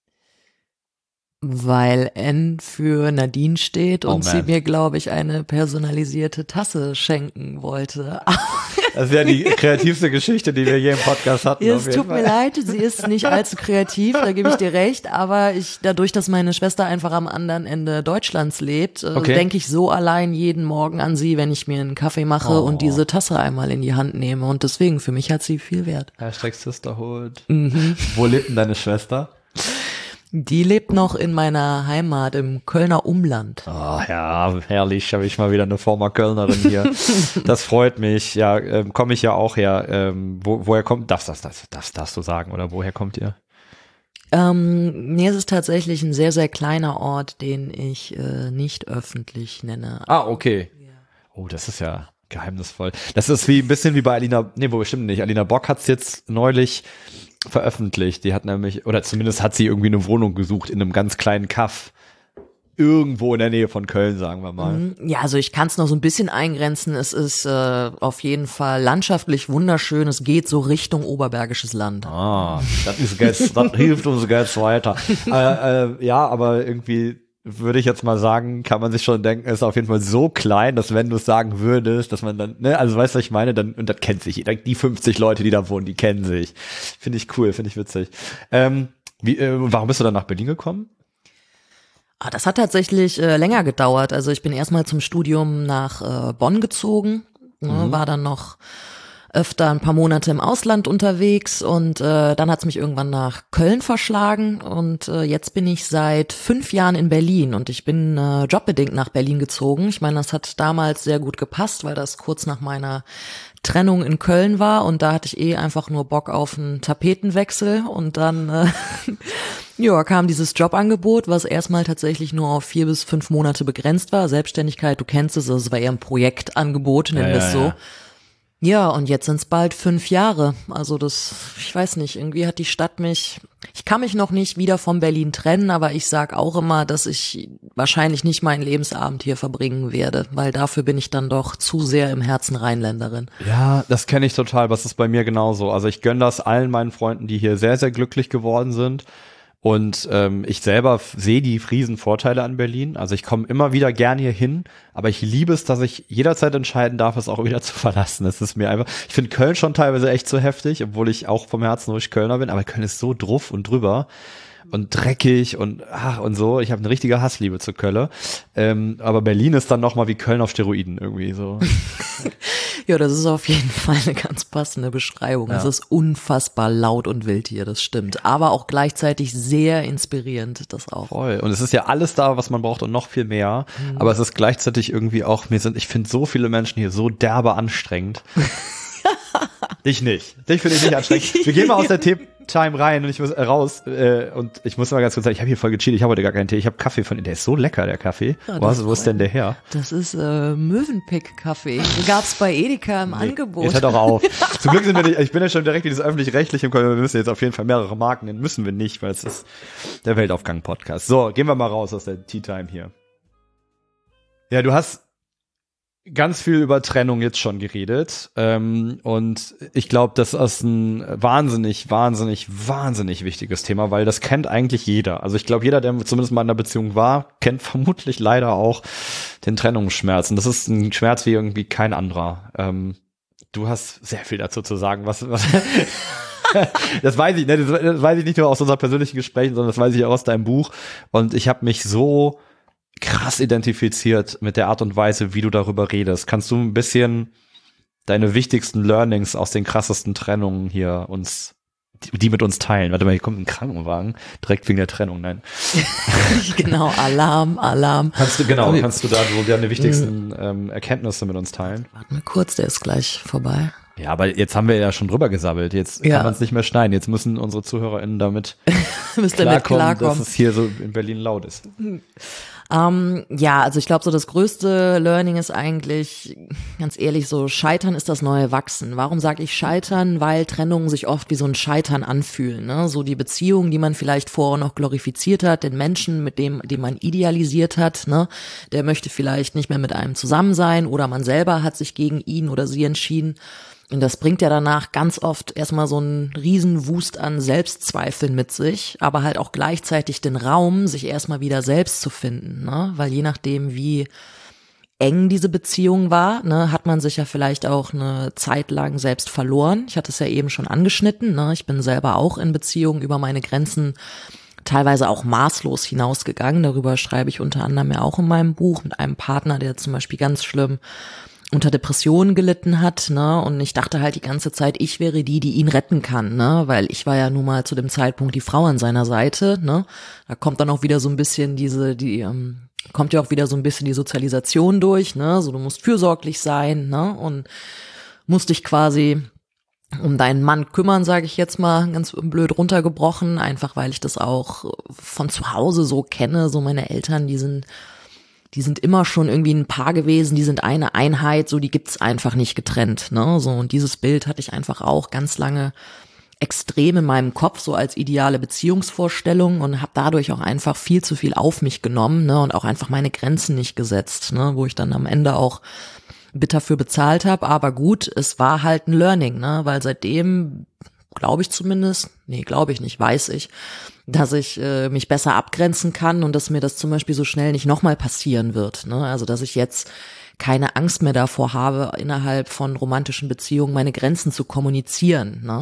Weil N für Nadine steht und man. sie mir, glaube ich, eine personalisierte Tasse schenken wollte. Das ist ja die kreativste Geschichte, die wir je im Podcast hatten. Ja, es tut mir leid, sie ist nicht allzu kreativ, da gebe ich dir recht, aber dadurch, dass meine Schwester einfach am anderen Ende Deutschlands lebt, denke ich so allein jeden Morgen an sie, wenn ich mir einen Kaffee mache und diese Tasse einmal in die Hand nehme und deswegen, für mich hat sie viel Wert. Hashtag Sisterhood. Mhm. Wo lebt denn deine Schwester? Die lebt noch in meiner Heimat im Kölner Umland. Oh, ja, herrlich, habe ich mal wieder eine former Kölnerin hier. Das freut mich. Ja, komme ich ja auch her. Woher kommt, darfst du sagen, oder woher kommt ihr? Nee, es ist tatsächlich ein sehr, sehr kleiner Ort, den ich nicht öffentlich nenne. Ah, okay. Ja. Oh, das ist ja geheimnisvoll. Das ist ein bisschen wie bei Alina, nee, bestimmt nicht. Alina Bock hat's jetzt neulich veröffentlicht. Die hat nämlich, oder zumindest hat sie irgendwie eine Wohnung gesucht in einem ganz kleinen Kaff. Irgendwo in der Nähe von Köln, sagen wir mal. Ja, also ich kann es noch so ein bisschen eingrenzen. Es ist auf jeden Fall landschaftlich wunderschön. Es geht so Richtung Oberbergisches Land. Ah, das hilft uns jetzt weiter. Ja, aber irgendwie würde ich jetzt mal sagen, kann man sich schon denken, ist auf jeden Fall so klein, dass wenn du es sagen würdest, dass man dann, ne, also weißt du, was ich meine, dann, und das kennt sich jeder, die 50 Leute, die da wohnen, die kennen sich. Finde ich cool, finde ich witzig. Warum bist du dann nach Berlin gekommen? Das hat tatsächlich länger gedauert. Also ich bin erstmal zum Studium nach Bonn gezogen, war dann noch öfter ein paar Monate im Ausland unterwegs und dann hat's mich irgendwann nach Köln verschlagen und jetzt bin ich seit 5 Jahren in Berlin und ich bin jobbedingt nach Berlin gezogen. Ich meine, das hat damals sehr gut gepasst, weil das kurz nach meiner Trennung in Köln war und da hatte ich einfach nur Bock auf einen Tapetenwechsel und dann kam dieses Jobangebot, was erstmal tatsächlich nur auf 4 bis 5 Monate begrenzt war. Selbstständigkeit, du kennst es, also es war eher ein Projektangebot, nennen wir es so. Ja, und jetzt sind es bald 5 Jahre. Also ich weiß nicht, irgendwie hat die Stadt ich kann mich noch nicht wieder von Berlin trennen, aber ich sag auch immer, dass ich wahrscheinlich nicht meinen Lebensabend hier verbringen werde, weil dafür bin ich dann doch zu sehr im Herzen Rheinländerin. Ja, das kenne ich total, was ist bei mir genauso. Also ich gönne das allen meinen Freunden, die hier sehr, sehr glücklich geworden sind. Und ich selber sehe die riesen Vorteile an Berlin. Also ich komme immer wieder gern hier hin, aber ich liebe es, dass ich jederzeit entscheiden darf, es auch wieder zu verlassen. Das ist mir einfach, ich finde Köln schon teilweise echt so heftig, obwohl ich auch vom Herzen ruhig Kölner bin, aber Köln ist so druff und drüber und dreckig und so. Ich habe eine richtige Hassliebe zu Köln. Aber Berlin ist dann nochmal wie Köln auf Steroiden irgendwie so. Ja, das ist auf jeden Fall eine ganz passende Beschreibung. Ja. Es ist unfassbar laut und wild hier, das stimmt. Aber auch gleichzeitig sehr inspirierend, das auch. Voll. Und es ist ja alles da, was man braucht und noch viel mehr. Aber es ist gleichzeitig irgendwie auch, ich finde so viele Menschen hier so derbe anstrengend. Dich nicht. Dich finde ich nicht anstrengend. Wir gehen mal aus der Tee-Time rein und ich muss raus. Und ich muss mal ganz kurz sagen, ich habe hier voll gechillt. Ich habe heute gar keinen Tee. Ich habe Kaffee von, der ist so lecker, der Kaffee. Ja, wo ist denn der her? Das ist Mövenpick-Kaffee. Den gab's bei Edeka im Angebot. Jetzt hört doch auf. Zum Glück sind wir nicht, ich bin ja schon direkt wie das öffentlich-rechtliche im Köln. Wir müssen jetzt auf jeden Fall mehrere Marken nennen. Müssen wir nicht, weil es ist der Weltaufgang-Podcast. So, gehen wir mal raus aus der Tea-Time hier. Ja, du hast ganz viel über Trennung jetzt schon geredet. Und ich glaube, das ist ein wahnsinnig wichtiges Thema, weil das kennt eigentlich jeder. Also ich glaube, jeder, der zumindest mal in einer Beziehung war, kennt vermutlich leider auch den Trennungsschmerz. Und das ist ein Schmerz wie irgendwie kein anderer. Du hast sehr viel dazu zu sagen. Was das weiß ich, ne? Das weiß ich nicht nur aus unseren persönlichen Gesprächen, sondern das weiß ich auch aus deinem Buch. Und ich habe mich so krass identifiziert mit der Art und Weise, wie du darüber redest. Kannst du ein bisschen deine wichtigsten Learnings aus den krassesten Trennungen hier die mit uns teilen? Warte mal, hier kommt ein Krankenwagen, direkt wegen der Trennung, nein. Genau, Alarm. Kannst du da so deine wichtigsten Erkenntnisse mit uns teilen? Warte mal kurz, der ist gleich vorbei. Ja, aber jetzt haben wir ja schon drüber gesabbelt. Jetzt kann man es nicht mehr schneiden. Jetzt müssen unsere ZuhörerInnen damit klarkommen, dass es hier so in Berlin laut ist. Ja, also ich glaube, so das größte Learning ist eigentlich, ganz ehrlich, so Scheitern ist das neue Wachsen. Warum sage ich Scheitern? Weil Trennungen sich oft wie so ein Scheitern anfühlen. Ne? So die Beziehung, die man vielleicht vorher noch glorifiziert hat, den Menschen, den man idealisiert hat, ne? Der möchte vielleicht nicht mehr mit einem zusammen sein oder man selber hat sich gegen ihn oder sie entschieden. Und das bringt ja danach ganz oft erstmal so einen Riesenwust an Selbstzweifeln mit sich, aber halt auch gleichzeitig den Raum, sich erstmal wieder selbst zu finden, ne? Weil je nachdem, wie eng diese Beziehung war, ne, hat man sich ja vielleicht auch eine Zeit lang selbst verloren. Ich hatte es ja eben schon angeschnitten, ne? Ich bin selber auch in Beziehungen über meine Grenzen teilweise auch maßlos hinausgegangen. Darüber schreibe ich unter anderem ja auch in meinem Buch mit einem Partner, der zum Beispiel ganz schlimm unter Depressionen gelitten hat, ne, und ich dachte halt die ganze Zeit, ich wäre die ihn retten kann, ne, weil ich war ja nun mal zu dem Zeitpunkt die Frau an seiner Seite, ne, da kommt dann auch wieder so ein bisschen kommt ja auch wieder so ein bisschen die Sozialisation durch, ne, so du musst fürsorglich sein, ne, und musst dich quasi um deinen Mann kümmern, sage ich jetzt mal, ganz blöd runtergebrochen, einfach weil ich das auch von zu Hause so kenne, so meine Eltern, die sind immer schon irgendwie ein Paar gewesen, die sind eine Einheit, so die gibt's einfach nicht getrennt, ne? So, und dieses Bild hatte ich einfach auch ganz lange extrem in meinem Kopf, so als ideale Beziehungsvorstellung und habe dadurch auch einfach viel zu viel auf mich genommen, ne? Und auch einfach meine Grenzen nicht gesetzt, ne? Wo ich dann am Ende auch bitter für bezahlt habe, aber gut, es war halt ein Learning, ne? Weil seitdem, glaube ich zumindest, glaube ich nicht, weiß ich, dass ich mich besser abgrenzen kann und dass mir das zum Beispiel so schnell nicht nochmal passieren wird, ne? Also dass ich jetzt keine Angst mehr davor habe, innerhalb von romantischen Beziehungen meine Grenzen zu kommunizieren, ne?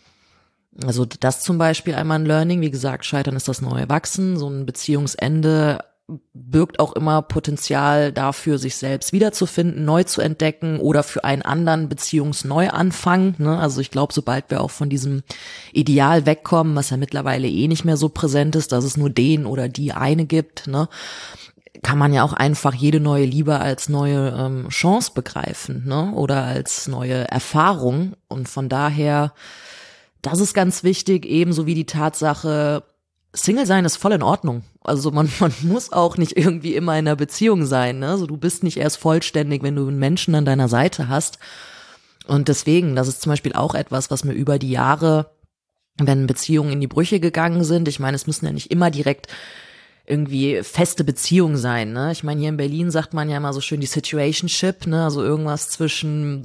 Also das zum Beispiel einmal ein Learning, wie gesagt, Scheitern ist das neue Wachsen, so ein Beziehungsende birgt auch immer Potenzial dafür, sich selbst wiederzufinden, neu zu entdecken oder für einen anderen Beziehungsneuanfang, ne? Also ich glaube, sobald wir auch von diesem Ideal wegkommen, was ja mittlerweile nicht mehr so präsent ist, dass es nur den oder die eine gibt, ne? Kann man ja auch einfach jede neue Liebe als neue Chance begreifen, ne? Oder als neue Erfahrung. Und von daher, das ist ganz wichtig, ebenso wie die Tatsache, Single sein ist voll in Ordnung. Also man muss auch nicht irgendwie immer in einer Beziehung sein, ne? Also du bist nicht erst vollständig, wenn du einen Menschen an deiner Seite hast. Und deswegen, das ist zum Beispiel auch etwas, was mir über die Jahre, wenn Beziehungen in die Brüche gegangen sind, ich meine, es müssen ja nicht immer direkt irgendwie feste Beziehungen sein, ne? Ich meine, hier in Berlin sagt man ja immer so schön die Situationship, ne? Also irgendwas zwischen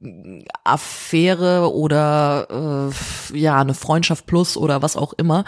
Affäre oder eine Freundschaft plus oder was auch immer.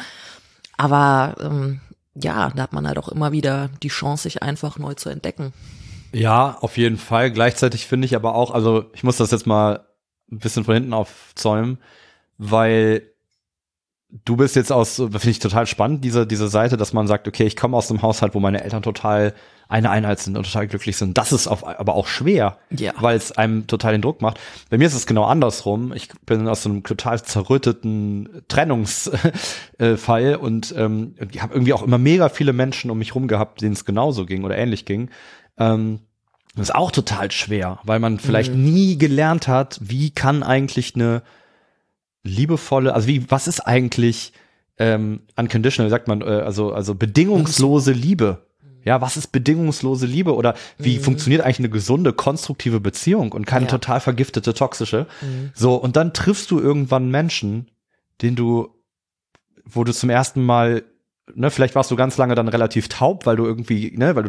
Aber da hat man halt auch immer wieder die Chance, sich einfach neu zu entdecken. Ja, auf jeden Fall. Gleichzeitig finde ich aber auch, also ich muss das jetzt mal ein bisschen von hinten aufzäumen, weil du bist jetzt finde ich total spannend, diese Seite, dass man sagt, okay, ich komme aus einem Haushalt, wo meine Eltern total eine Einheit sind und total glücklich sind. Das ist aber auch schwer, weil es einem total den Druck macht. Bei mir ist es genau andersrum. Ich bin aus so einem total zerrütteten Trennungsfall und ich habe irgendwie auch immer mega viele Menschen um mich rum gehabt, denen es genauso ging oder ähnlich ging. Das ist auch total schwer, weil man vielleicht nie gelernt hat, wie kann eigentlich eine liebevolle, also was ist eigentlich unconditional, sagt man, also bedingungslose Liebe? Ja, was ist bedingungslose Liebe oder wie funktioniert eigentlich eine gesunde, konstruktive Beziehung und keine total vergiftete, toxische? So, und dann triffst du irgendwann Menschen, wo du zum ersten Mal vielleicht warst du ganz lange dann relativ taub, weil du irgendwie, weil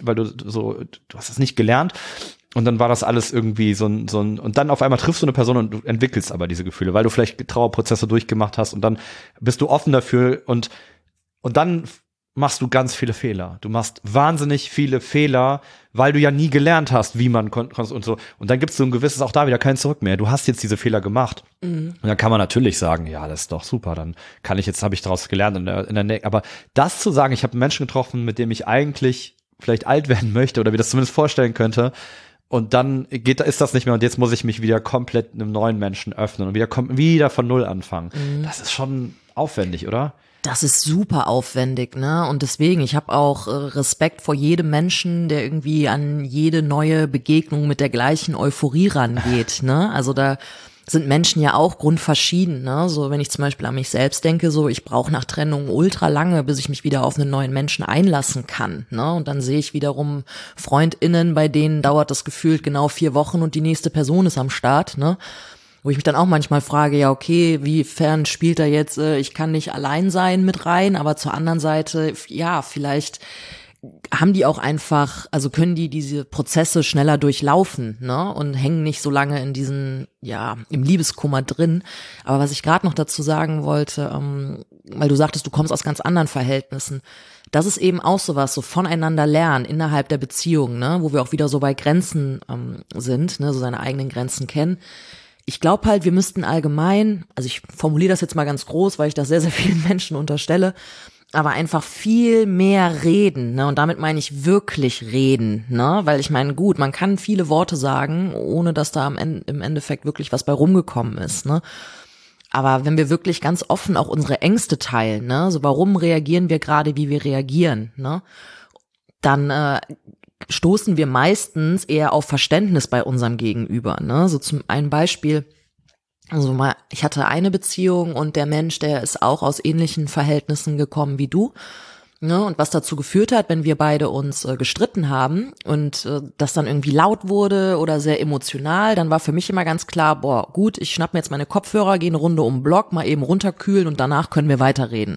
du hast es nicht gelernt. Und dann war das alles irgendwie und dann auf einmal triffst du eine Person und du entwickelst aber diese Gefühle, weil du vielleicht Trauerprozesse durchgemacht hast und dann bist du offen dafür und dann machst du ganz viele Fehler. Du machst wahnsinnig viele Fehler, weil du ja nie gelernt hast, wie man und so. Und dann gibt's so ein gewisses, auch da wieder kein Zurück mehr. Du hast jetzt diese Fehler gemacht. Und dann kann man natürlich sagen, ja, das ist doch super, dann habe ich daraus gelernt in der aber das zu sagen, ich habe einen Menschen getroffen, mit dem ich eigentlich vielleicht alt werden möchte oder mir das zumindest vorstellen könnte, und dann ist das nicht mehr und jetzt muss ich mich wieder komplett einem neuen Menschen öffnen und wieder von Null anfangen. Das ist schon aufwendig, oder? Das ist super aufwendig, ne? Und deswegen, ich habe auch Respekt vor jedem Menschen, der irgendwie an jede neue Begegnung mit der gleichen Euphorie rangeht, ne? Also da sind Menschen ja auch grundverschieden, ne? So, wenn ich zum Beispiel an mich selbst denke, so, ich brauche nach Trennung ultra lange, bis ich mich wieder auf einen neuen Menschen einlassen kann, ne? Und dann sehe ich wiederum FreundInnen, bei denen dauert das gefühlt genau 4 Wochen und die nächste Person ist am Start, ne? Wo ich mich dann auch manchmal frage, ja, okay, wiefern spielt da jetzt, ich kann nicht allein sein mit rein, aber zur anderen Seite, ja, vielleicht haben die auch einfach, also können die diese Prozesse schneller durchlaufen, ne, und hängen nicht so lange in diesen, ja, im Liebeskummer drin. Aber was ich gerade noch dazu sagen wollte, weil du sagtest, du kommst aus ganz anderen Verhältnissen, das ist eben auch sowas, so voneinander lernen innerhalb der Beziehung, ne, wo wir auch wieder so bei Grenzen sind, ne, so seine eigenen Grenzen kennen. Ich glaube halt, wir müssten allgemein, also ich formuliere das jetzt mal ganz groß, weil ich das sehr, sehr vielen Menschen unterstelle, aber einfach viel mehr reden, ne? Und damit meine ich wirklich reden, ne? Weil ich meine, gut, man kann viele Worte sagen, ohne dass da im Endeffekt wirklich was bei rumgekommen ist, ne? Aber wenn wir wirklich ganz offen auch unsere Ängste teilen, ne? So, warum reagieren wir gerade, wie wir reagieren, ne? Dann stoßen wir meistens eher auf Verständnis bei unserem Gegenüber, ne? So zum ein Beispiel, also mal, ich hatte eine Beziehung und der Mensch, der ist auch aus ähnlichen Verhältnissen gekommen wie du, ne? Und was dazu geführt hat, wenn wir beide uns gestritten haben und das dann irgendwie laut wurde oder sehr emotional, dann war für mich immer ganz klar, boah, gut, ich schnapp mir jetzt meine Kopfhörer, gehe eine Runde um den Block, mal eben runterkühlen und danach können wir weiterreden.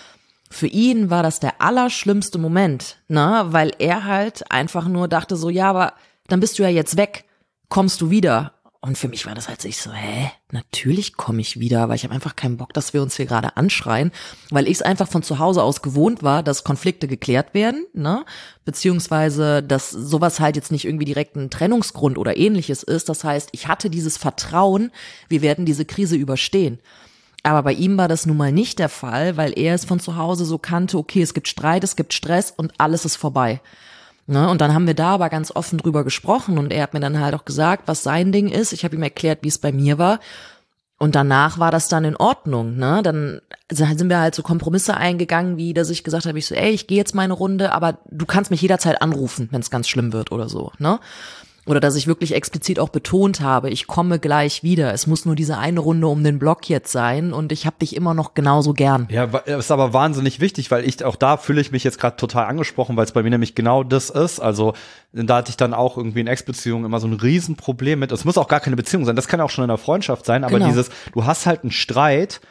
Für ihn war das der allerschlimmste Moment, ne, weil er halt einfach nur dachte so, ja, aber dann bist du ja jetzt weg, kommst du wieder? Und für mich war das halt so, ich so, natürlich komme ich wieder, weil ich habe einfach keinen Bock, dass wir uns hier gerade anschreien, weil ich es einfach von zu Hause aus gewohnt war, dass Konflikte geklärt werden, ne, beziehungsweise, dass sowas halt jetzt nicht irgendwie direkt ein Trennungsgrund oder ähnliches ist. Das heißt, ich hatte dieses Vertrauen, wir werden diese Krise überstehen. Aber bei ihm war das nun mal nicht der Fall, weil er es von zu Hause so kannte, okay, es gibt Streit, es gibt Stress und alles ist vorbei. Ne? Und dann haben wir da aber ganz offen drüber gesprochen und er hat mir dann halt auch gesagt, was sein Ding ist. Ich habe ihm erklärt, wie es bei mir war. Und danach war das dann in Ordnung. Ne? Dann sind wir halt so Kompromisse eingegangen, wie dass ich gesagt habe, ich so, ich gehe jetzt meine Runde, aber du kannst mich jederzeit anrufen, wenn es ganz schlimm wird oder so. Ne? Oder dass ich wirklich explizit auch betont habe, ich komme gleich wieder. Es muss nur diese eine Runde um den Block jetzt sein und ich habe dich immer noch genauso gern. Ja, ist aber wahnsinnig wichtig, weil auch da fühle ich mich jetzt gerade total angesprochen, weil es bei mir nämlich genau das ist. Also da hatte ich dann auch irgendwie in Ex-Beziehungen immer so ein Riesenproblem mit. Es muss auch gar keine Beziehung sein, das kann auch schon in einer Freundschaft sein, aber Genau. du hast halt einen Streit.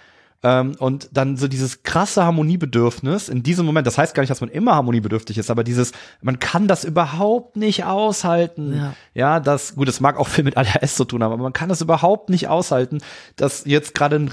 Und dann so dieses krasse Harmoniebedürfnis in diesem Moment, das heißt gar nicht, dass man immer harmoniebedürftig ist, aber man kann das überhaupt nicht aushalten. Ja, das mag auch viel mit ADHS zu tun haben, aber man kann das überhaupt nicht aushalten, dass jetzt gerade ein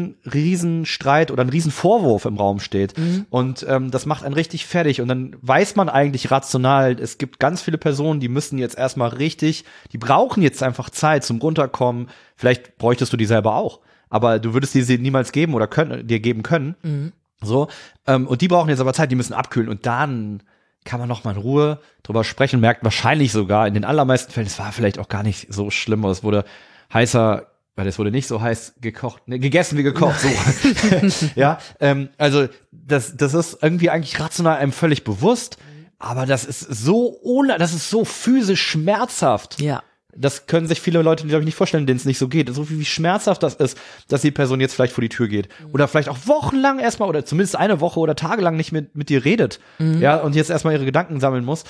riesen Streit oder ein riesen Vorwurf im Raum steht. Und das macht einen richtig fertig. Und dann weiß man eigentlich rational, es gibt ganz viele Personen, die müssen jetzt erstmal die brauchen jetzt einfach Zeit zum Runterkommen. Vielleicht bräuchtest du die selber auch. Aber du würdest sie niemals geben oder dir geben können. So. Und die brauchen jetzt aber Zeit, die müssen abkühlen. Und dann kann man noch mal in Ruhe drüber sprechen, merkt wahrscheinlich sogar in den allermeisten Fällen, es war vielleicht auch gar nicht so schlimm, aber es wurde es wurde nicht so heiß gegessen wie gekocht. So. Ja, also das ist irgendwie eigentlich rational einem völlig bewusst, aber das ist so physisch schmerzhaft. Ja. Das können sich viele Leute, glaube ich, nicht vorstellen, denen es nicht so geht. So wie schmerzhaft das ist, dass die Person jetzt vielleicht vor die Tür geht. Oder vielleicht auch wochenlang erstmal oder zumindest eine Woche oder tagelang nicht mit dir redet. Ja, und jetzt erstmal ihre Gedanken sammeln muss.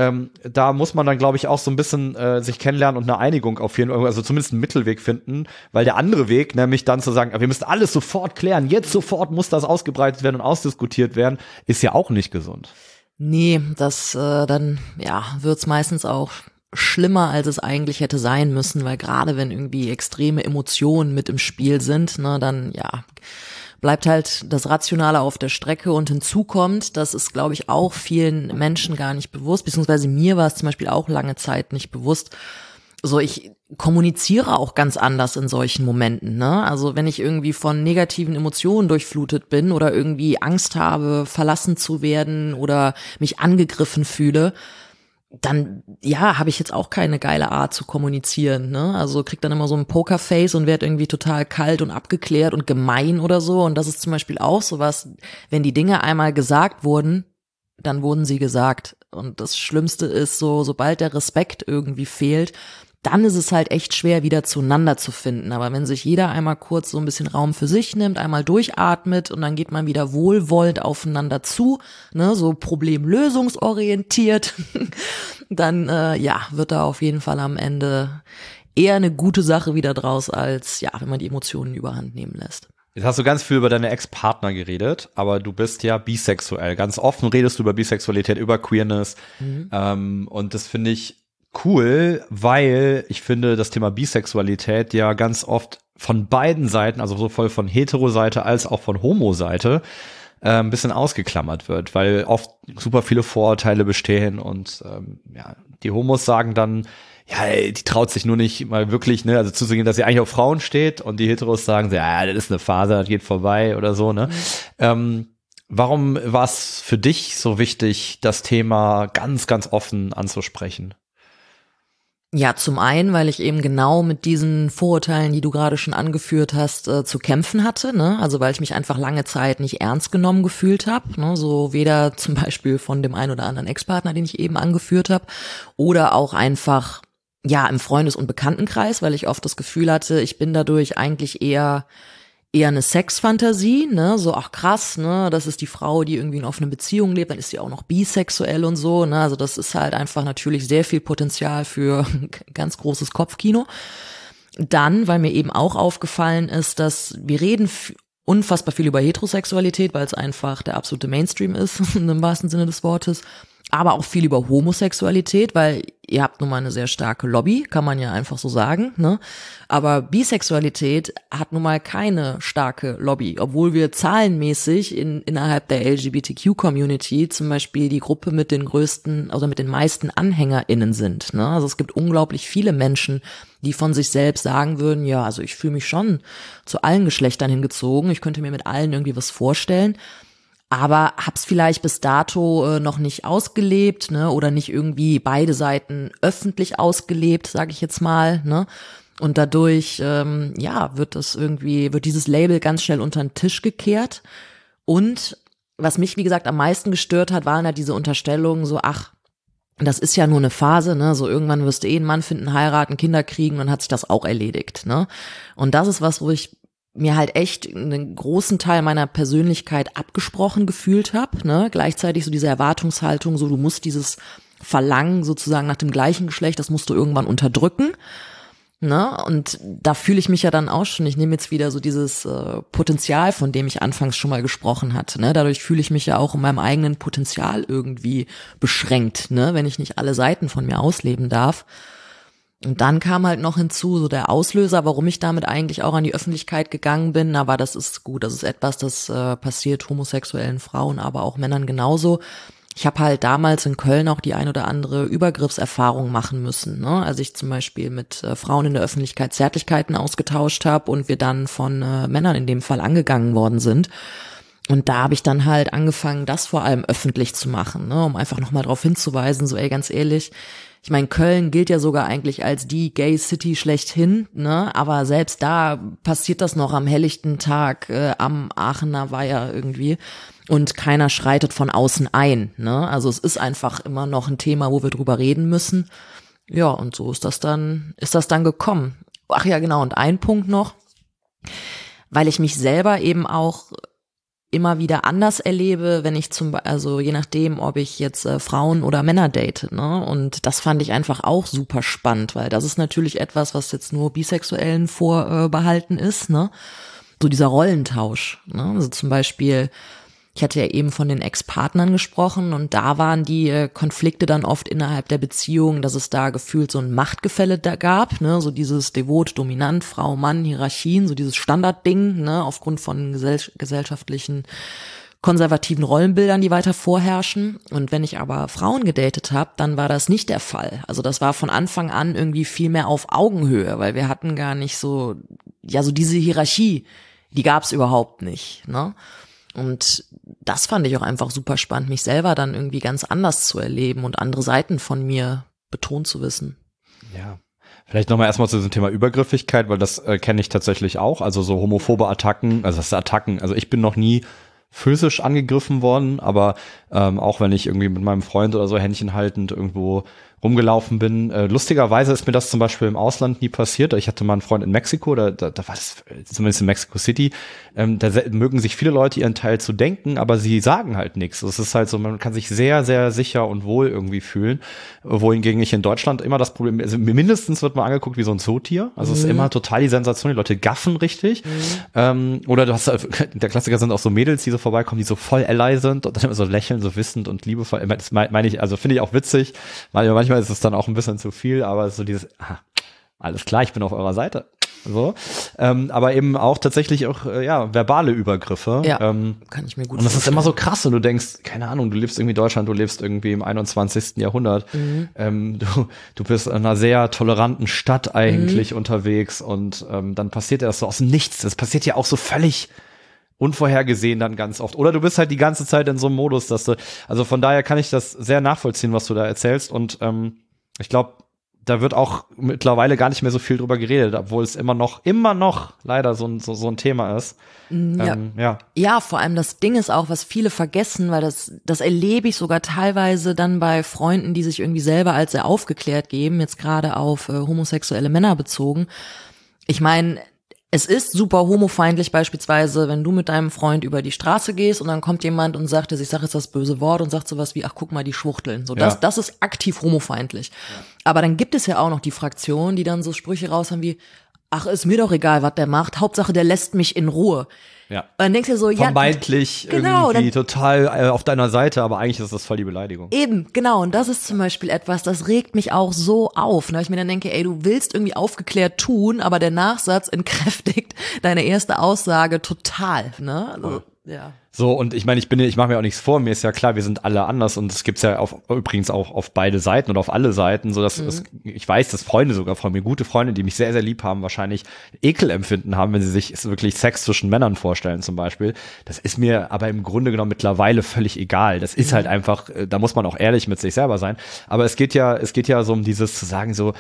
Da muss man dann, glaube ich, auch so ein bisschen sich kennenlernen und eine Einigung auf jeden Fall, also zumindest einen Mittelweg finden. Weil der andere Weg, nämlich dann zu sagen, wir müssen alles sofort klären, jetzt sofort muss das ausgebreitet werden und ausdiskutiert werden, ist ja auch nicht gesund. Nee, das dann wird's meistens auch schlimmer, als es eigentlich hätte sein müssen, weil gerade wenn irgendwie extreme Emotionen mit im Spiel sind, ne, dann bleibt halt das Rationale auf der Strecke und hinzu kommt, das ist, glaube ich, auch vielen Menschen gar nicht bewusst, beziehungsweise mir war es zum Beispiel auch lange Zeit nicht bewusst. So, ich kommuniziere auch ganz anders in solchen Momenten, ne? Also wenn ich irgendwie von negativen Emotionen durchflutet bin oder irgendwie Angst habe, verlassen zu werden oder mich angegriffen fühle, dann, habe ich jetzt auch keine geile Art zu kommunizieren, ne? Also krieg dann immer so ein Pokerface und werd irgendwie total kalt und abgeklärt und gemein oder so. Und das ist zum Beispiel auch sowas, wenn die Dinge einmal gesagt wurden, dann wurden sie gesagt. Und das Schlimmste ist so, sobald der Respekt irgendwie fehlt, dann ist es halt echt schwer, wieder zueinander zu finden. Aber wenn sich jeder einmal kurz so ein bisschen Raum für sich nimmt, einmal durchatmet und dann geht man wieder wohlwollend aufeinander zu, ne, so problemlösungsorientiert, dann wird da auf jeden Fall am Ende eher eine gute Sache wieder draus, als wenn man die Emotionen überhand nehmen lässt. Jetzt hast du ganz viel über deine Ex-Partner geredet, aber du bist ja bisexuell. Ganz offen redest du über Bisexualität, über Queerness. Und das finde ich cool, weil ich finde, das Thema Bisexualität ja ganz oft von beiden Seiten, also sowohl von Hetero-Seite als auch von Homo-Seite, ein bisschen ausgeklammert wird, weil oft super viele Vorurteile bestehen und die Homos sagen dann, die traut sich nur nicht mal wirklich, ne, also zuzugeben, dass sie eigentlich auf Frauen steht und die Heteros sagen, das ist eine Phase, das geht vorbei oder so, ne. Warum war es für dich so wichtig, das Thema ganz, ganz offen anzusprechen? Ja, zum einen, weil ich eben genau mit diesen Vorurteilen, die du gerade schon angeführt hast, zu kämpfen hatte, ne? Also weil ich mich einfach lange Zeit nicht ernst genommen gefühlt habe, ne? So weder zum Beispiel von dem einen oder anderen Ex-Partner, den ich eben angeführt habe, oder auch einfach im Freundes- und Bekanntenkreis, weil ich oft das Gefühl hatte, ich bin dadurch eigentlich eher eine Sexfantasie, ne, so, ach krass, ne, das ist die Frau, die irgendwie in offenen Beziehungen lebt, dann ist sie auch noch bisexuell und so, ne, also das ist halt einfach natürlich sehr viel Potenzial für ganz großes Kopfkino. Dann, weil mir eben auch aufgefallen ist, dass wir reden unfassbar viel über Heterosexualität, weil es einfach der absolute Mainstream ist, im wahrsten Sinne des Wortes, aber auch viel über Homosexualität, weil ihr habt nun mal eine sehr starke Lobby, kann man ja einfach so sagen, ne? Aber Bisexualität hat nun mal keine starke Lobby, obwohl wir zahlenmäßig innerhalb der LGBTQ-Community zum Beispiel die Gruppe mit den größten, also mit den meisten AnhängerInnen sind, ne? Also es gibt unglaublich viele Menschen, die von sich selbst sagen würden, ja, also ich fühle mich schon zu allen Geschlechtern hingezogen, ich könnte mir mit allen irgendwie was vorstellen. Aber hab's vielleicht bis dato noch nicht ausgelebt, ne, oder nicht irgendwie beide Seiten öffentlich ausgelebt, sage ich jetzt mal, ne? Und dadurch wird dieses Label ganz schnell unter den Tisch gekehrt. Und was mich, wie gesagt, am meisten gestört hat, waren halt diese Unterstellungen so, ach, das ist ja nur eine Phase, ne, so irgendwann wirst du einen Mann finden, heiraten, Kinder kriegen, dann hat sich das auch erledigt, ne? Und das ist was, wo ich mir halt echt einen großen Teil meiner Persönlichkeit abgesprochen gefühlt habe, ne, gleichzeitig so diese Erwartungshaltung, so du musst dieses Verlangen sozusagen nach dem gleichen Geschlecht, das musst du irgendwann unterdrücken, ne, und da fühle ich mich ja dann auch schon, ich nehme jetzt wieder so dieses Potenzial, von dem ich anfangs schon mal gesprochen hatte, ne, dadurch fühle ich mich ja auch in meinem eigenen Potenzial irgendwie beschränkt, ne, wenn ich nicht alle Seiten von mir ausleben darf. Und dann kam halt noch hinzu, so der Auslöser, warum ich damit eigentlich auch an die Öffentlichkeit gegangen bin. Aber das ist gut, das ist etwas, das passiert homosexuellen Frauen, aber auch Männern genauso. Ich habe halt damals in Köln auch die ein oder andere Übergriffserfahrung machen müssen, ne? Als ich zum Beispiel mit Frauen in der Öffentlichkeit Zärtlichkeiten ausgetauscht habe und wir dann von Männern in dem Fall angegangen worden sind. Und da habe ich dann halt angefangen, das vor allem öffentlich zu machen, ne? Um einfach nochmal darauf hinzuweisen, so ganz ehrlich, ich meine, Köln gilt ja sogar eigentlich als die Gay City schlechthin, ne? Aber selbst da passiert das noch am helllichten Tag am Aachener Weiher irgendwie und keiner schreitet von außen ein, ne? Also es ist einfach immer noch ein Thema, wo wir drüber reden müssen. Ja, und so ist das dann gekommen. Ach ja, genau, und ein Punkt noch, weil ich mich selber eben auch immer wieder anders erlebe, wenn ich also je nachdem, ob ich jetzt Frauen oder Männer date, ne? Und das fand ich einfach auch super spannend, weil das ist natürlich etwas, was jetzt nur Bisexuellen vorbehalten ist, ne? So dieser Rollentausch, ne? Also zum Beispiel, ich hatte ja eben von den Ex-Partnern gesprochen und da waren die Konflikte dann oft innerhalb der Beziehung, dass es da gefühlt so ein Machtgefälle da gab, ne, so dieses devot, dominant, Frau, Mann, Hierarchien, so dieses Standardding, ne, aufgrund von gesellschaftlichen konservativen Rollenbildern, die weiter vorherrschen. Und wenn ich aber Frauen gedatet habe, dann war das nicht der Fall. Also das war von Anfang an irgendwie viel mehr auf Augenhöhe, weil wir hatten gar nicht so, ja, so diese Hierarchie, die gab's überhaupt nicht, ne? Und das fand ich auch einfach super spannend, mich selber dann irgendwie ganz anders zu erleben und andere Seiten von mir betont zu wissen. Ja, vielleicht nochmal erstmal zu diesem Thema Übergriffigkeit, weil das kenne ich tatsächlich auch. Also so homophobe Attacken, also ich bin noch nie physisch angegriffen worden, aber auch wenn ich irgendwie mit meinem Freund oder so Händchen haltend irgendwo rumgelaufen bin. Lustigerweise ist mir das zum Beispiel im Ausland nie passiert. Ich hatte mal einen Freund in Mexiko, da war das zumindest in Mexico City. Da mögen sich viele Leute ihren Teil zu denken, aber sie sagen halt nichts. Es ist halt so, man kann sich sehr, sehr sicher und wohl irgendwie fühlen. Wohingegen ich in Deutschland immer das Problem, also mindestens wird man angeguckt wie so ein Zootier. Also es ist immer total die Sensation, die Leute gaffen richtig. Oder du hast, der Klassiker sind auch so Mädels, die so vorbeikommen, die so voll ally sind und dann immer so lächeln, so wissend und liebevoll. Das meine ich, also finde ich auch witzig. Manchmal ist es dann auch ein bisschen zu viel, aber so dieses, alles klar, ich bin auf eurer Seite. So, aber eben auch tatsächlich auch, verbale Übergriffe. Ja, kann ich mir gut vorstellen. Und das ist immer so krass und du denkst, keine Ahnung, du lebst irgendwie in Deutschland, du lebst irgendwie im 21. Jahrhundert. Du bist in einer sehr toleranten Stadt eigentlich unterwegs und dann passiert das so aus dem Nichts. Das passiert ja auch so völlig unvorhergesehen dann ganz oft. Oder du bist halt die ganze Zeit in so einem Modus, dass du, also von daher kann ich das sehr nachvollziehen, was du da erzählst und ich glaube, da wird auch mittlerweile gar nicht mehr so viel drüber geredet, obwohl es immer noch leider so ein Thema ist. Ja, vor allem das Ding ist auch, was viele vergessen, weil das erlebe ich sogar teilweise dann bei Freunden, die sich irgendwie selber als sehr aufgeklärt geben, jetzt gerade auf homosexuelle Männer bezogen. Ich meine, es ist super homofeindlich beispielsweise, wenn du mit deinem Freund über die Straße gehst und dann kommt jemand und sagt, ich sage jetzt das böse Wort und sagt sowas wie, ach guck mal, die schwuchteln. So, das ist aktiv homofeindlich. Ja. Aber dann gibt es ja auch noch die Fraktion, die dann so Sprüche raus haben wie, ach, ist mir doch egal, was der macht, Hauptsache der lässt mich in Ruhe. Ja. Und dann denkst du so, vermeintlich irgendwie total auf deiner Seite, aber eigentlich ist das voll die Beleidigung. Eben, genau. Und das ist zum Beispiel etwas, das regt mich auch so auf, ne? Ich mir dann denke, ey, du willst irgendwie aufgeklärt tun, aber der Nachsatz entkräftigt deine erste Aussage total, ne? Also, ja. So, und ich meine, ich mache mir auch nichts vor, mir ist ja klar, wir sind alle anders und es gibt's ja übrigens auch auf beide Seiten oder auf alle Seiten, so dass ich weiß, dass Freunde sogar von mir, gute Freunde, die mich sehr, sehr lieb haben, wahrscheinlich Ekelempfinden haben, wenn sie sich wirklich Sex zwischen Männern vorstellen zum Beispiel. Das ist mir aber im Grunde genommen mittlerweile völlig egal. Das ist halt einfach, da muss man auch ehrlich mit sich selber sein. Aber es geht ja so um dieses zu sagen so,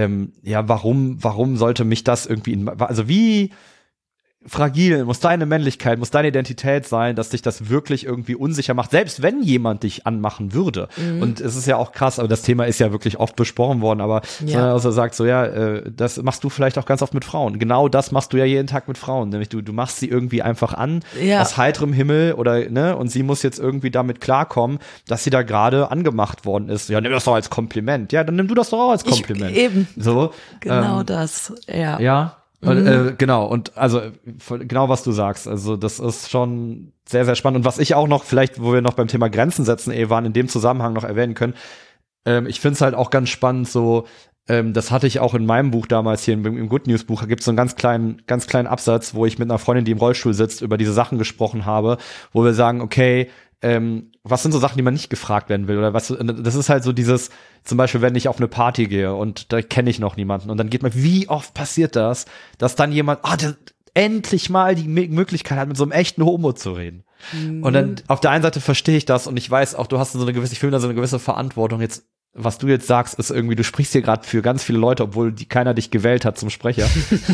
warum sollte mich das irgendwie, also wie fragil muss deine Männlichkeit, muss deine Identität sein, dass dich das wirklich irgendwie unsicher macht, selbst wenn jemand dich anmachen würde. Und es ist ja auch krass, aber das Thema ist ja wirklich oft besprochen worden, aber also sagt so, das machst du vielleicht auch ganz oft mit Frauen. Genau das machst du ja jeden Tag mit Frauen, nämlich du machst sie irgendwie einfach an, aus heiterem Himmel oder, ne, und sie muss jetzt irgendwie damit klarkommen, dass sie da gerade angemacht worden ist. Ja, nimm das doch als Kompliment. Ja, dann nimm du das doch auch als Kompliment. Eben. So. Genau das, ja. Ja. Genau, und also genau was du sagst, also das ist schon sehr, sehr spannend und was ich auch noch vielleicht, wo wir noch beim Thema Grenzen setzen waren, in dem Zusammenhang noch erwähnen können, ich finde es halt auch ganz spannend so, das hatte ich auch in meinem Buch damals hier im Good News Buch, da gibt es so einen ganz kleinen Absatz, wo ich mit einer Freundin, die im Rollstuhl sitzt, über diese Sachen gesprochen habe, wo wir sagen, okay, was sind so Sachen, die man nicht gefragt werden will oder was, das ist halt so dieses, zum Beispiel, wenn ich auf eine Party gehe und da kenne ich noch niemanden und dann geht man, wie oft passiert das, dass dann jemand, der endlich mal die Möglichkeit hat, mit so einem echten Homo zu reden. Und dann auf der einen Seite verstehe ich das und ich weiß auch, du hast so eine gewisse, ich fühle da so eine gewisse Verantwortung jetzt. Was du jetzt sagst, ist irgendwie, du sprichst hier gerade für ganz viele Leute, obwohl keiner dich gewählt hat zum Sprecher.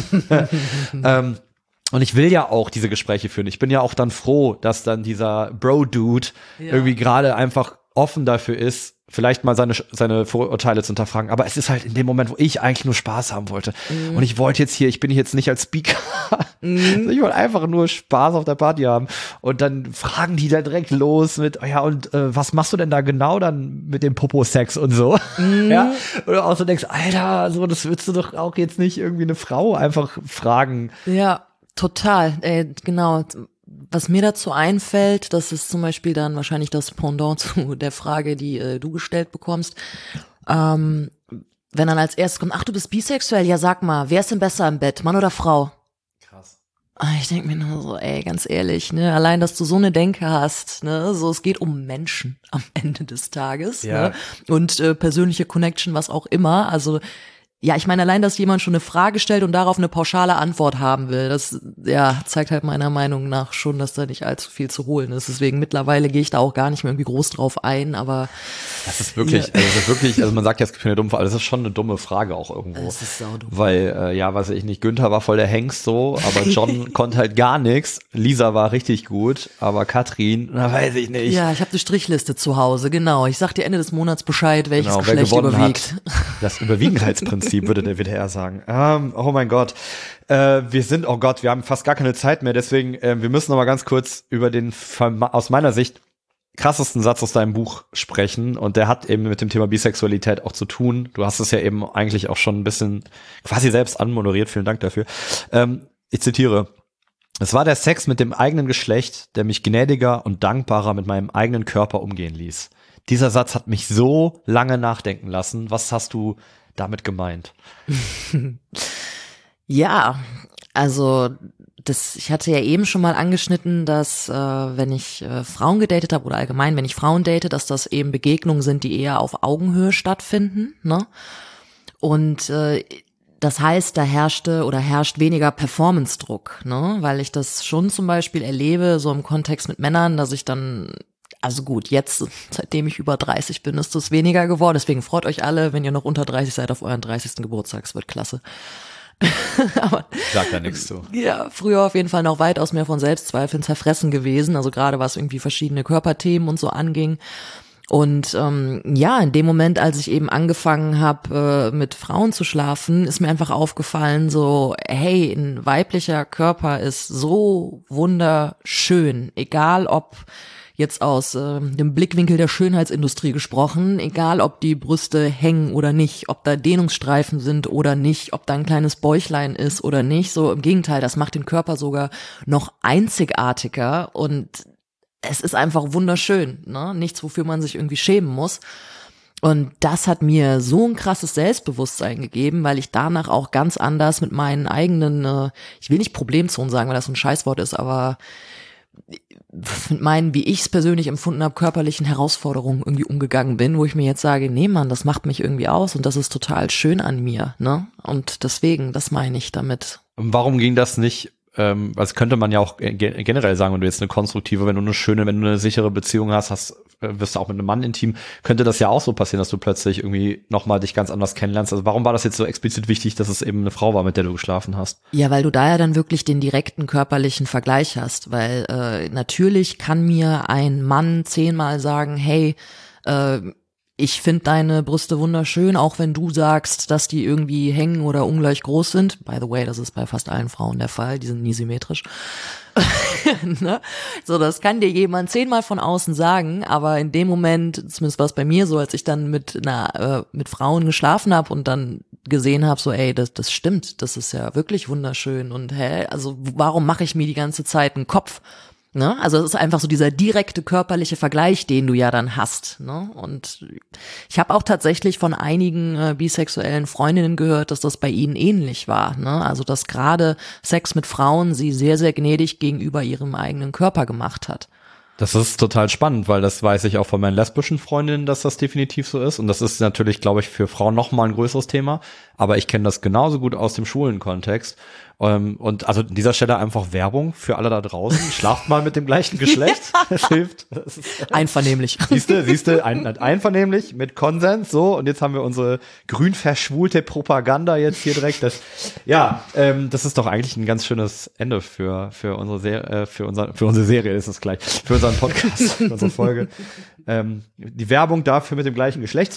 Und ich will ja auch diese Gespräche führen. Ich bin ja auch dann froh, dass dann dieser Bro-Dude irgendwie gerade einfach offen dafür ist, vielleicht mal seine Vorurteile zu hinterfragen. Aber es ist halt in dem Moment, wo ich eigentlich nur Spaß haben wollte. Und ich bin jetzt nicht als Speaker. Ich wollte einfach nur Spaß auf der Party haben. Und dann fragen die da direkt los mit, was machst du denn da genau dann mit dem Popo-Sex und so? Ja. Oder auch so denkst, Alter, so, das würdest du doch auch jetzt nicht irgendwie eine Frau einfach fragen. Ja, total. Genau. Was mir dazu einfällt, das ist zum Beispiel dann wahrscheinlich das Pendant zu der Frage, die du gestellt bekommst. Wenn dann als erstes kommt, ach, du bist bisexuell, ja sag mal, wer ist denn besser im Bett, Mann oder Frau? Krass. Ich denke mir nur so, ganz ehrlich, ne, allein, dass du so eine Denke hast, ne, so, es geht um Menschen am Ende des Tages, ja. Ne, und persönliche Connection, was auch immer, also ja, ich meine, allein, dass jemand schon eine Frage stellt und darauf eine pauschale Antwort haben will, das zeigt halt meiner Meinung nach schon, dass da nicht allzu viel zu holen ist. Deswegen mittlerweile gehe ich da auch gar nicht mehr irgendwie groß drauf ein, aber das ist wirklich, also man sagt ja, es gibt keine dumme Frage, das ist schon eine dumme Frage auch irgendwo. Das ist saudumm. Weil, weiß ich nicht, Günther war voll der Hengst so, aber John konnte halt gar nichts. Lisa war richtig gut, aber Katrin, weiß ich nicht. Ja, ich habe die Strichliste zu Hause, genau. Ich sag dir Ende des Monats Bescheid, welches Geschlecht überwiegt. Das Überwiegenheitsprinzip würde der WDR sagen. Oh mein Gott. Wir haben fast gar keine Zeit mehr, deswegen, wir müssen noch mal ganz kurz über den, aus meiner Sicht, krassesten Satz aus deinem Buch sprechen, und der hat eben mit dem Thema Bisexualität auch zu tun. Du hast es ja eben eigentlich auch schon ein bisschen quasi selbst anmoderiert, vielen Dank dafür. Ich zitiere: Es war der Sex mit dem eigenen Geschlecht, der mich gnädiger und dankbarer mit meinem eigenen Körper umgehen ließ. Dieser Satz hat mich so lange nachdenken lassen. Was hast du damit gemeint? Ja, also ich hatte ja eben schon mal angeschnitten, dass wenn ich Frauen gedatet habe oder allgemein, wenn ich Frauen date, dass das eben Begegnungen sind, die eher auf Augenhöhe stattfinden, ne? Und das heißt, da herrscht weniger Performance-Druck, ne? Weil ich das schon zum Beispiel erlebe, so im Kontext mit Männern, dass ich dann, also gut, jetzt, seitdem ich über 30 bin, ist das weniger geworden. Deswegen freut euch alle, wenn ihr noch unter 30 seid, auf euren 30. Geburtstag. Es wird klasse. Aber, sag da nichts zu. Ja, früher auf jeden Fall noch weitaus mehr von Selbstzweifeln zerfressen gewesen. Also gerade was irgendwie verschiedene Körperthemen und so anging. Und in dem Moment, als ich eben angefangen habe, mit Frauen zu schlafen, ist mir einfach aufgefallen, so, hey, ein weiblicher Körper ist so wunderschön, egal ob jetzt aus dem Blickwinkel der Schönheitsindustrie gesprochen, egal ob die Brüste hängen oder nicht, ob da Dehnungsstreifen sind oder nicht, ob da ein kleines Bäuchlein ist oder nicht, so im Gegenteil, das macht den Körper sogar noch einzigartiger und es ist einfach wunderschön, ne? Nichts, wofür man sich irgendwie schämen muss. Und das hat mir so ein krasses Selbstbewusstsein gegeben, weil ich danach auch ganz anders mit meinen eigenen, ich will nicht Problemzonen sagen, weil das so ein Scheißwort ist, aber mit meinen, wie ich es persönlich empfunden habe, körperlichen Herausforderungen irgendwie umgegangen bin, wo ich mir jetzt sage, nee Mann, das macht mich irgendwie aus und das ist total schön an mir, ne? Und deswegen, das meine ich damit. Und warum ging das nicht? Also könnte man ja auch generell sagen, wenn du jetzt eine konstruktive, wenn du eine sichere Beziehung hast, wirst du auch mit einem Mann intim, könnte das ja auch so passieren, dass du plötzlich irgendwie nochmal dich ganz anders kennenlernst. Also warum war das jetzt so explizit wichtig, dass es eben eine Frau war, mit der du geschlafen hast? Ja, weil du da ja dann wirklich den direkten körperlichen Vergleich hast, weil natürlich kann mir ein Mann 10-mal sagen, hey, ich finde deine Brüste wunderschön, auch wenn du sagst, dass die irgendwie hängen oder ungleich groß sind. By the way, das ist bei fast allen Frauen der Fall, die sind nie symmetrisch. Ne? So, das kann dir jemand 10-mal von außen sagen, aber in dem Moment, zumindest war es bei mir so, als ich dann mit Frauen geschlafen habe und dann gesehen habe, so ey, das stimmt, das ist ja wirklich wunderschön und also warum mache ich mir die ganze Zeit einen Kopf? Ne? Also es ist einfach so dieser direkte körperliche Vergleich, den du ja dann hast. Ne? Und ich habe auch tatsächlich von einigen bisexuellen Freundinnen gehört, dass das bei ihnen ähnlich war. Ne? Also dass gerade Sex mit Frauen sie sehr, sehr gnädig gegenüber ihrem eigenen Körper gemacht hat. Das ist total spannend, weil das weiß ich auch von meinen lesbischen Freundinnen, dass das definitiv so ist. Und das ist natürlich, glaube ich, für Frauen noch mal ein größeres Thema. Aber ich kenne das genauso gut aus dem schwulen Kontext. Und also an dieser Stelle einfach Werbung für alle da draußen. Schlaft mal mit dem gleichen Geschlecht. Das hilft. Das ist, einvernehmlich. Siehste, einvernehmlich mit Konsens. So, und jetzt haben wir unsere grün verschwulte Propaganda jetzt hier direkt. Das ist doch eigentlich ein ganz schönes Ende für unsere Serie. Für unsere Serie ist es gleich. Für unseren Podcast, für unsere Folge. Die Werbung dafür mit dem gleichen Geschlecht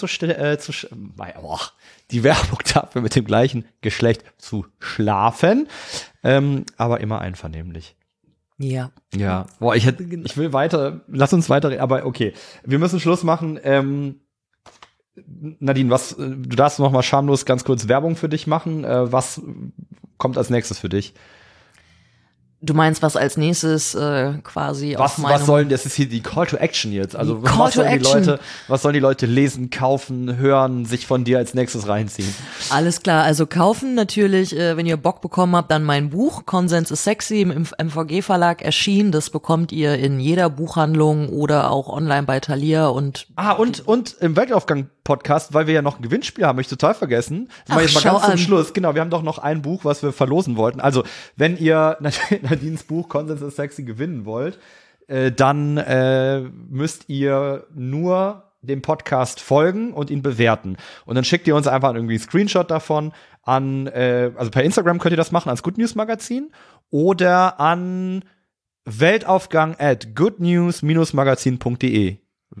die Werbung dafür mit dem gleichen Geschlecht zu schlafen, aber immer einvernehmlich. Ja. Ja. Boah, ich will weiter, lass uns weiter, aber okay. Wir müssen Schluss machen. Nadine, du darfst noch mal schamlos ganz kurz Werbung für dich machen. Was kommt als nächstes für dich? Du meinst, was als nächstes quasi was sollen, das ist hier die Call to Action jetzt. Also was sollen die Leute lesen, kaufen, hören, sich von dir als nächstes reinziehen? Alles klar, also kaufen natürlich, wenn ihr Bock bekommen habt, dann mein Buch, Konsens ist sexy, im MVG-Verlag erschienen. Das bekommt ihr in jeder Buchhandlung oder auch online bei Thalia und im Weltaufgang-Podcast, weil wir ja noch ein Gewinnspiel haben, hab ich total vergessen. Das war jetzt mal ganz zum Schluss. Genau, wir haben doch noch ein Buch, was wir verlosen wollten. Also, wenn ihr Nadines Buch Konsens ist sexy gewinnen wollt, dann müsst ihr nur dem Podcast folgen und ihn bewerten. Und dann schickt ihr uns einfach irgendwie einen Screenshot davon an, also per Instagram könnt ihr das machen, ans Good News Magazin oder an weltaufgang@goodnews-magazin.de.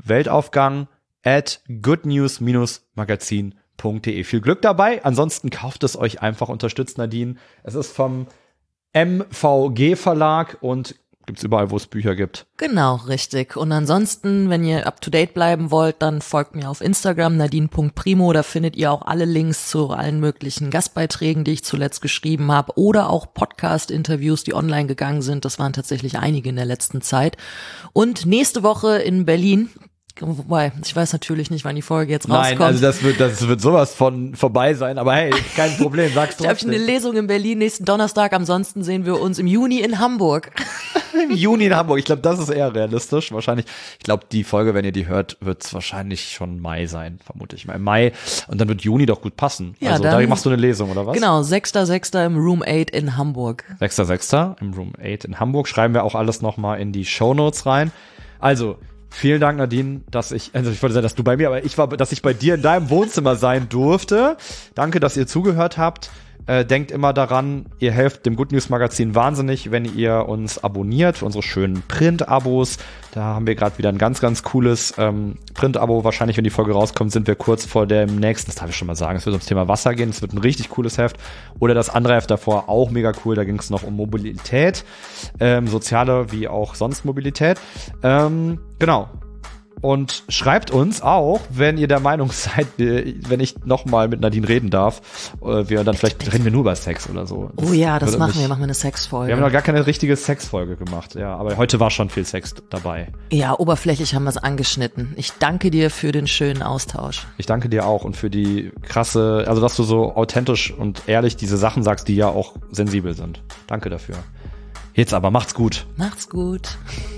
weltaufgang@goodnews-magazin.de. Viel Glück dabei. Ansonsten kauft es euch einfach, unterstützt Nadine. Es ist vom MVG Verlag und gibt's überall, wo es Bücher gibt. Genau, richtig. Und ansonsten, wenn ihr up to date bleiben wollt, dann folgt mir auf Instagram, nadine.primo. Da findet ihr auch alle Links zu allen möglichen Gastbeiträgen, die ich zuletzt geschrieben habe, oder auch Podcast-Interviews, die online gegangen sind. Das waren tatsächlich einige in der letzten Zeit. Und nächste Woche in Berlin, wobei, ich weiß natürlich nicht, wann die Folge jetzt rauskommt. Nein, also das wird sowas von vorbei sein, aber hey, kein Problem, sag's trotzdem. Ich habe eine Lesung in Berlin nächsten Donnerstag, ansonsten sehen wir uns im Juni in Hamburg. Im Juni in Hamburg, ich glaube, das ist eher realistisch, wahrscheinlich. Ich glaube, die Folge, wenn ihr die hört, wird's wahrscheinlich schon Mai sein, vermute ich mal. Im Mai, und dann wird Juni doch gut passen. Ja, also dann, da machst du eine Lesung, oder was? Genau, 6.6. im Room 8 in Hamburg. 6.6. im Room 8 in Hamburg, schreiben wir auch alles nochmal in die Shownotes rein. Also, vielen Dank, Nadine, ich wollte sagen, dass du bei mir, aber dass ich bei dir in deinem Wohnzimmer sein durfte. Danke, dass ihr zugehört habt. Denkt immer daran, ihr helft dem Good News Magazin wahnsinnig, wenn ihr uns abonniert für unsere schönen Print-Abos. Da haben wir gerade wieder ein ganz, ganz cooles Print-Abo. Wahrscheinlich, wenn die Folge rauskommt, sind wir kurz vor dem nächsten, das darf ich schon mal sagen, es wird ums Thema Wasser gehen. Es wird ein richtig cooles Heft. Oder das andere Heft davor, auch mega cool. Da ging es noch um Mobilität, soziale wie auch sonst Mobilität. Genau. Und schreibt uns auch, wenn ihr der Meinung seid, wenn ich nochmal mit Nadine reden darf, vielleicht reden wir nur über Sex oder so. Oh ja, das machen wir eine Sexfolge. Wir haben noch gar keine richtige Sexfolge gemacht, ja, aber heute war schon viel Sex dabei. Ja, oberflächlich haben wir es angeschnitten. Ich danke dir für den schönen Austausch. Ich danke dir auch und für die krasse, also dass du so authentisch und ehrlich diese Sachen sagst, die ja auch sensibel sind. Danke dafür. Jetzt aber, macht's gut. Macht's gut.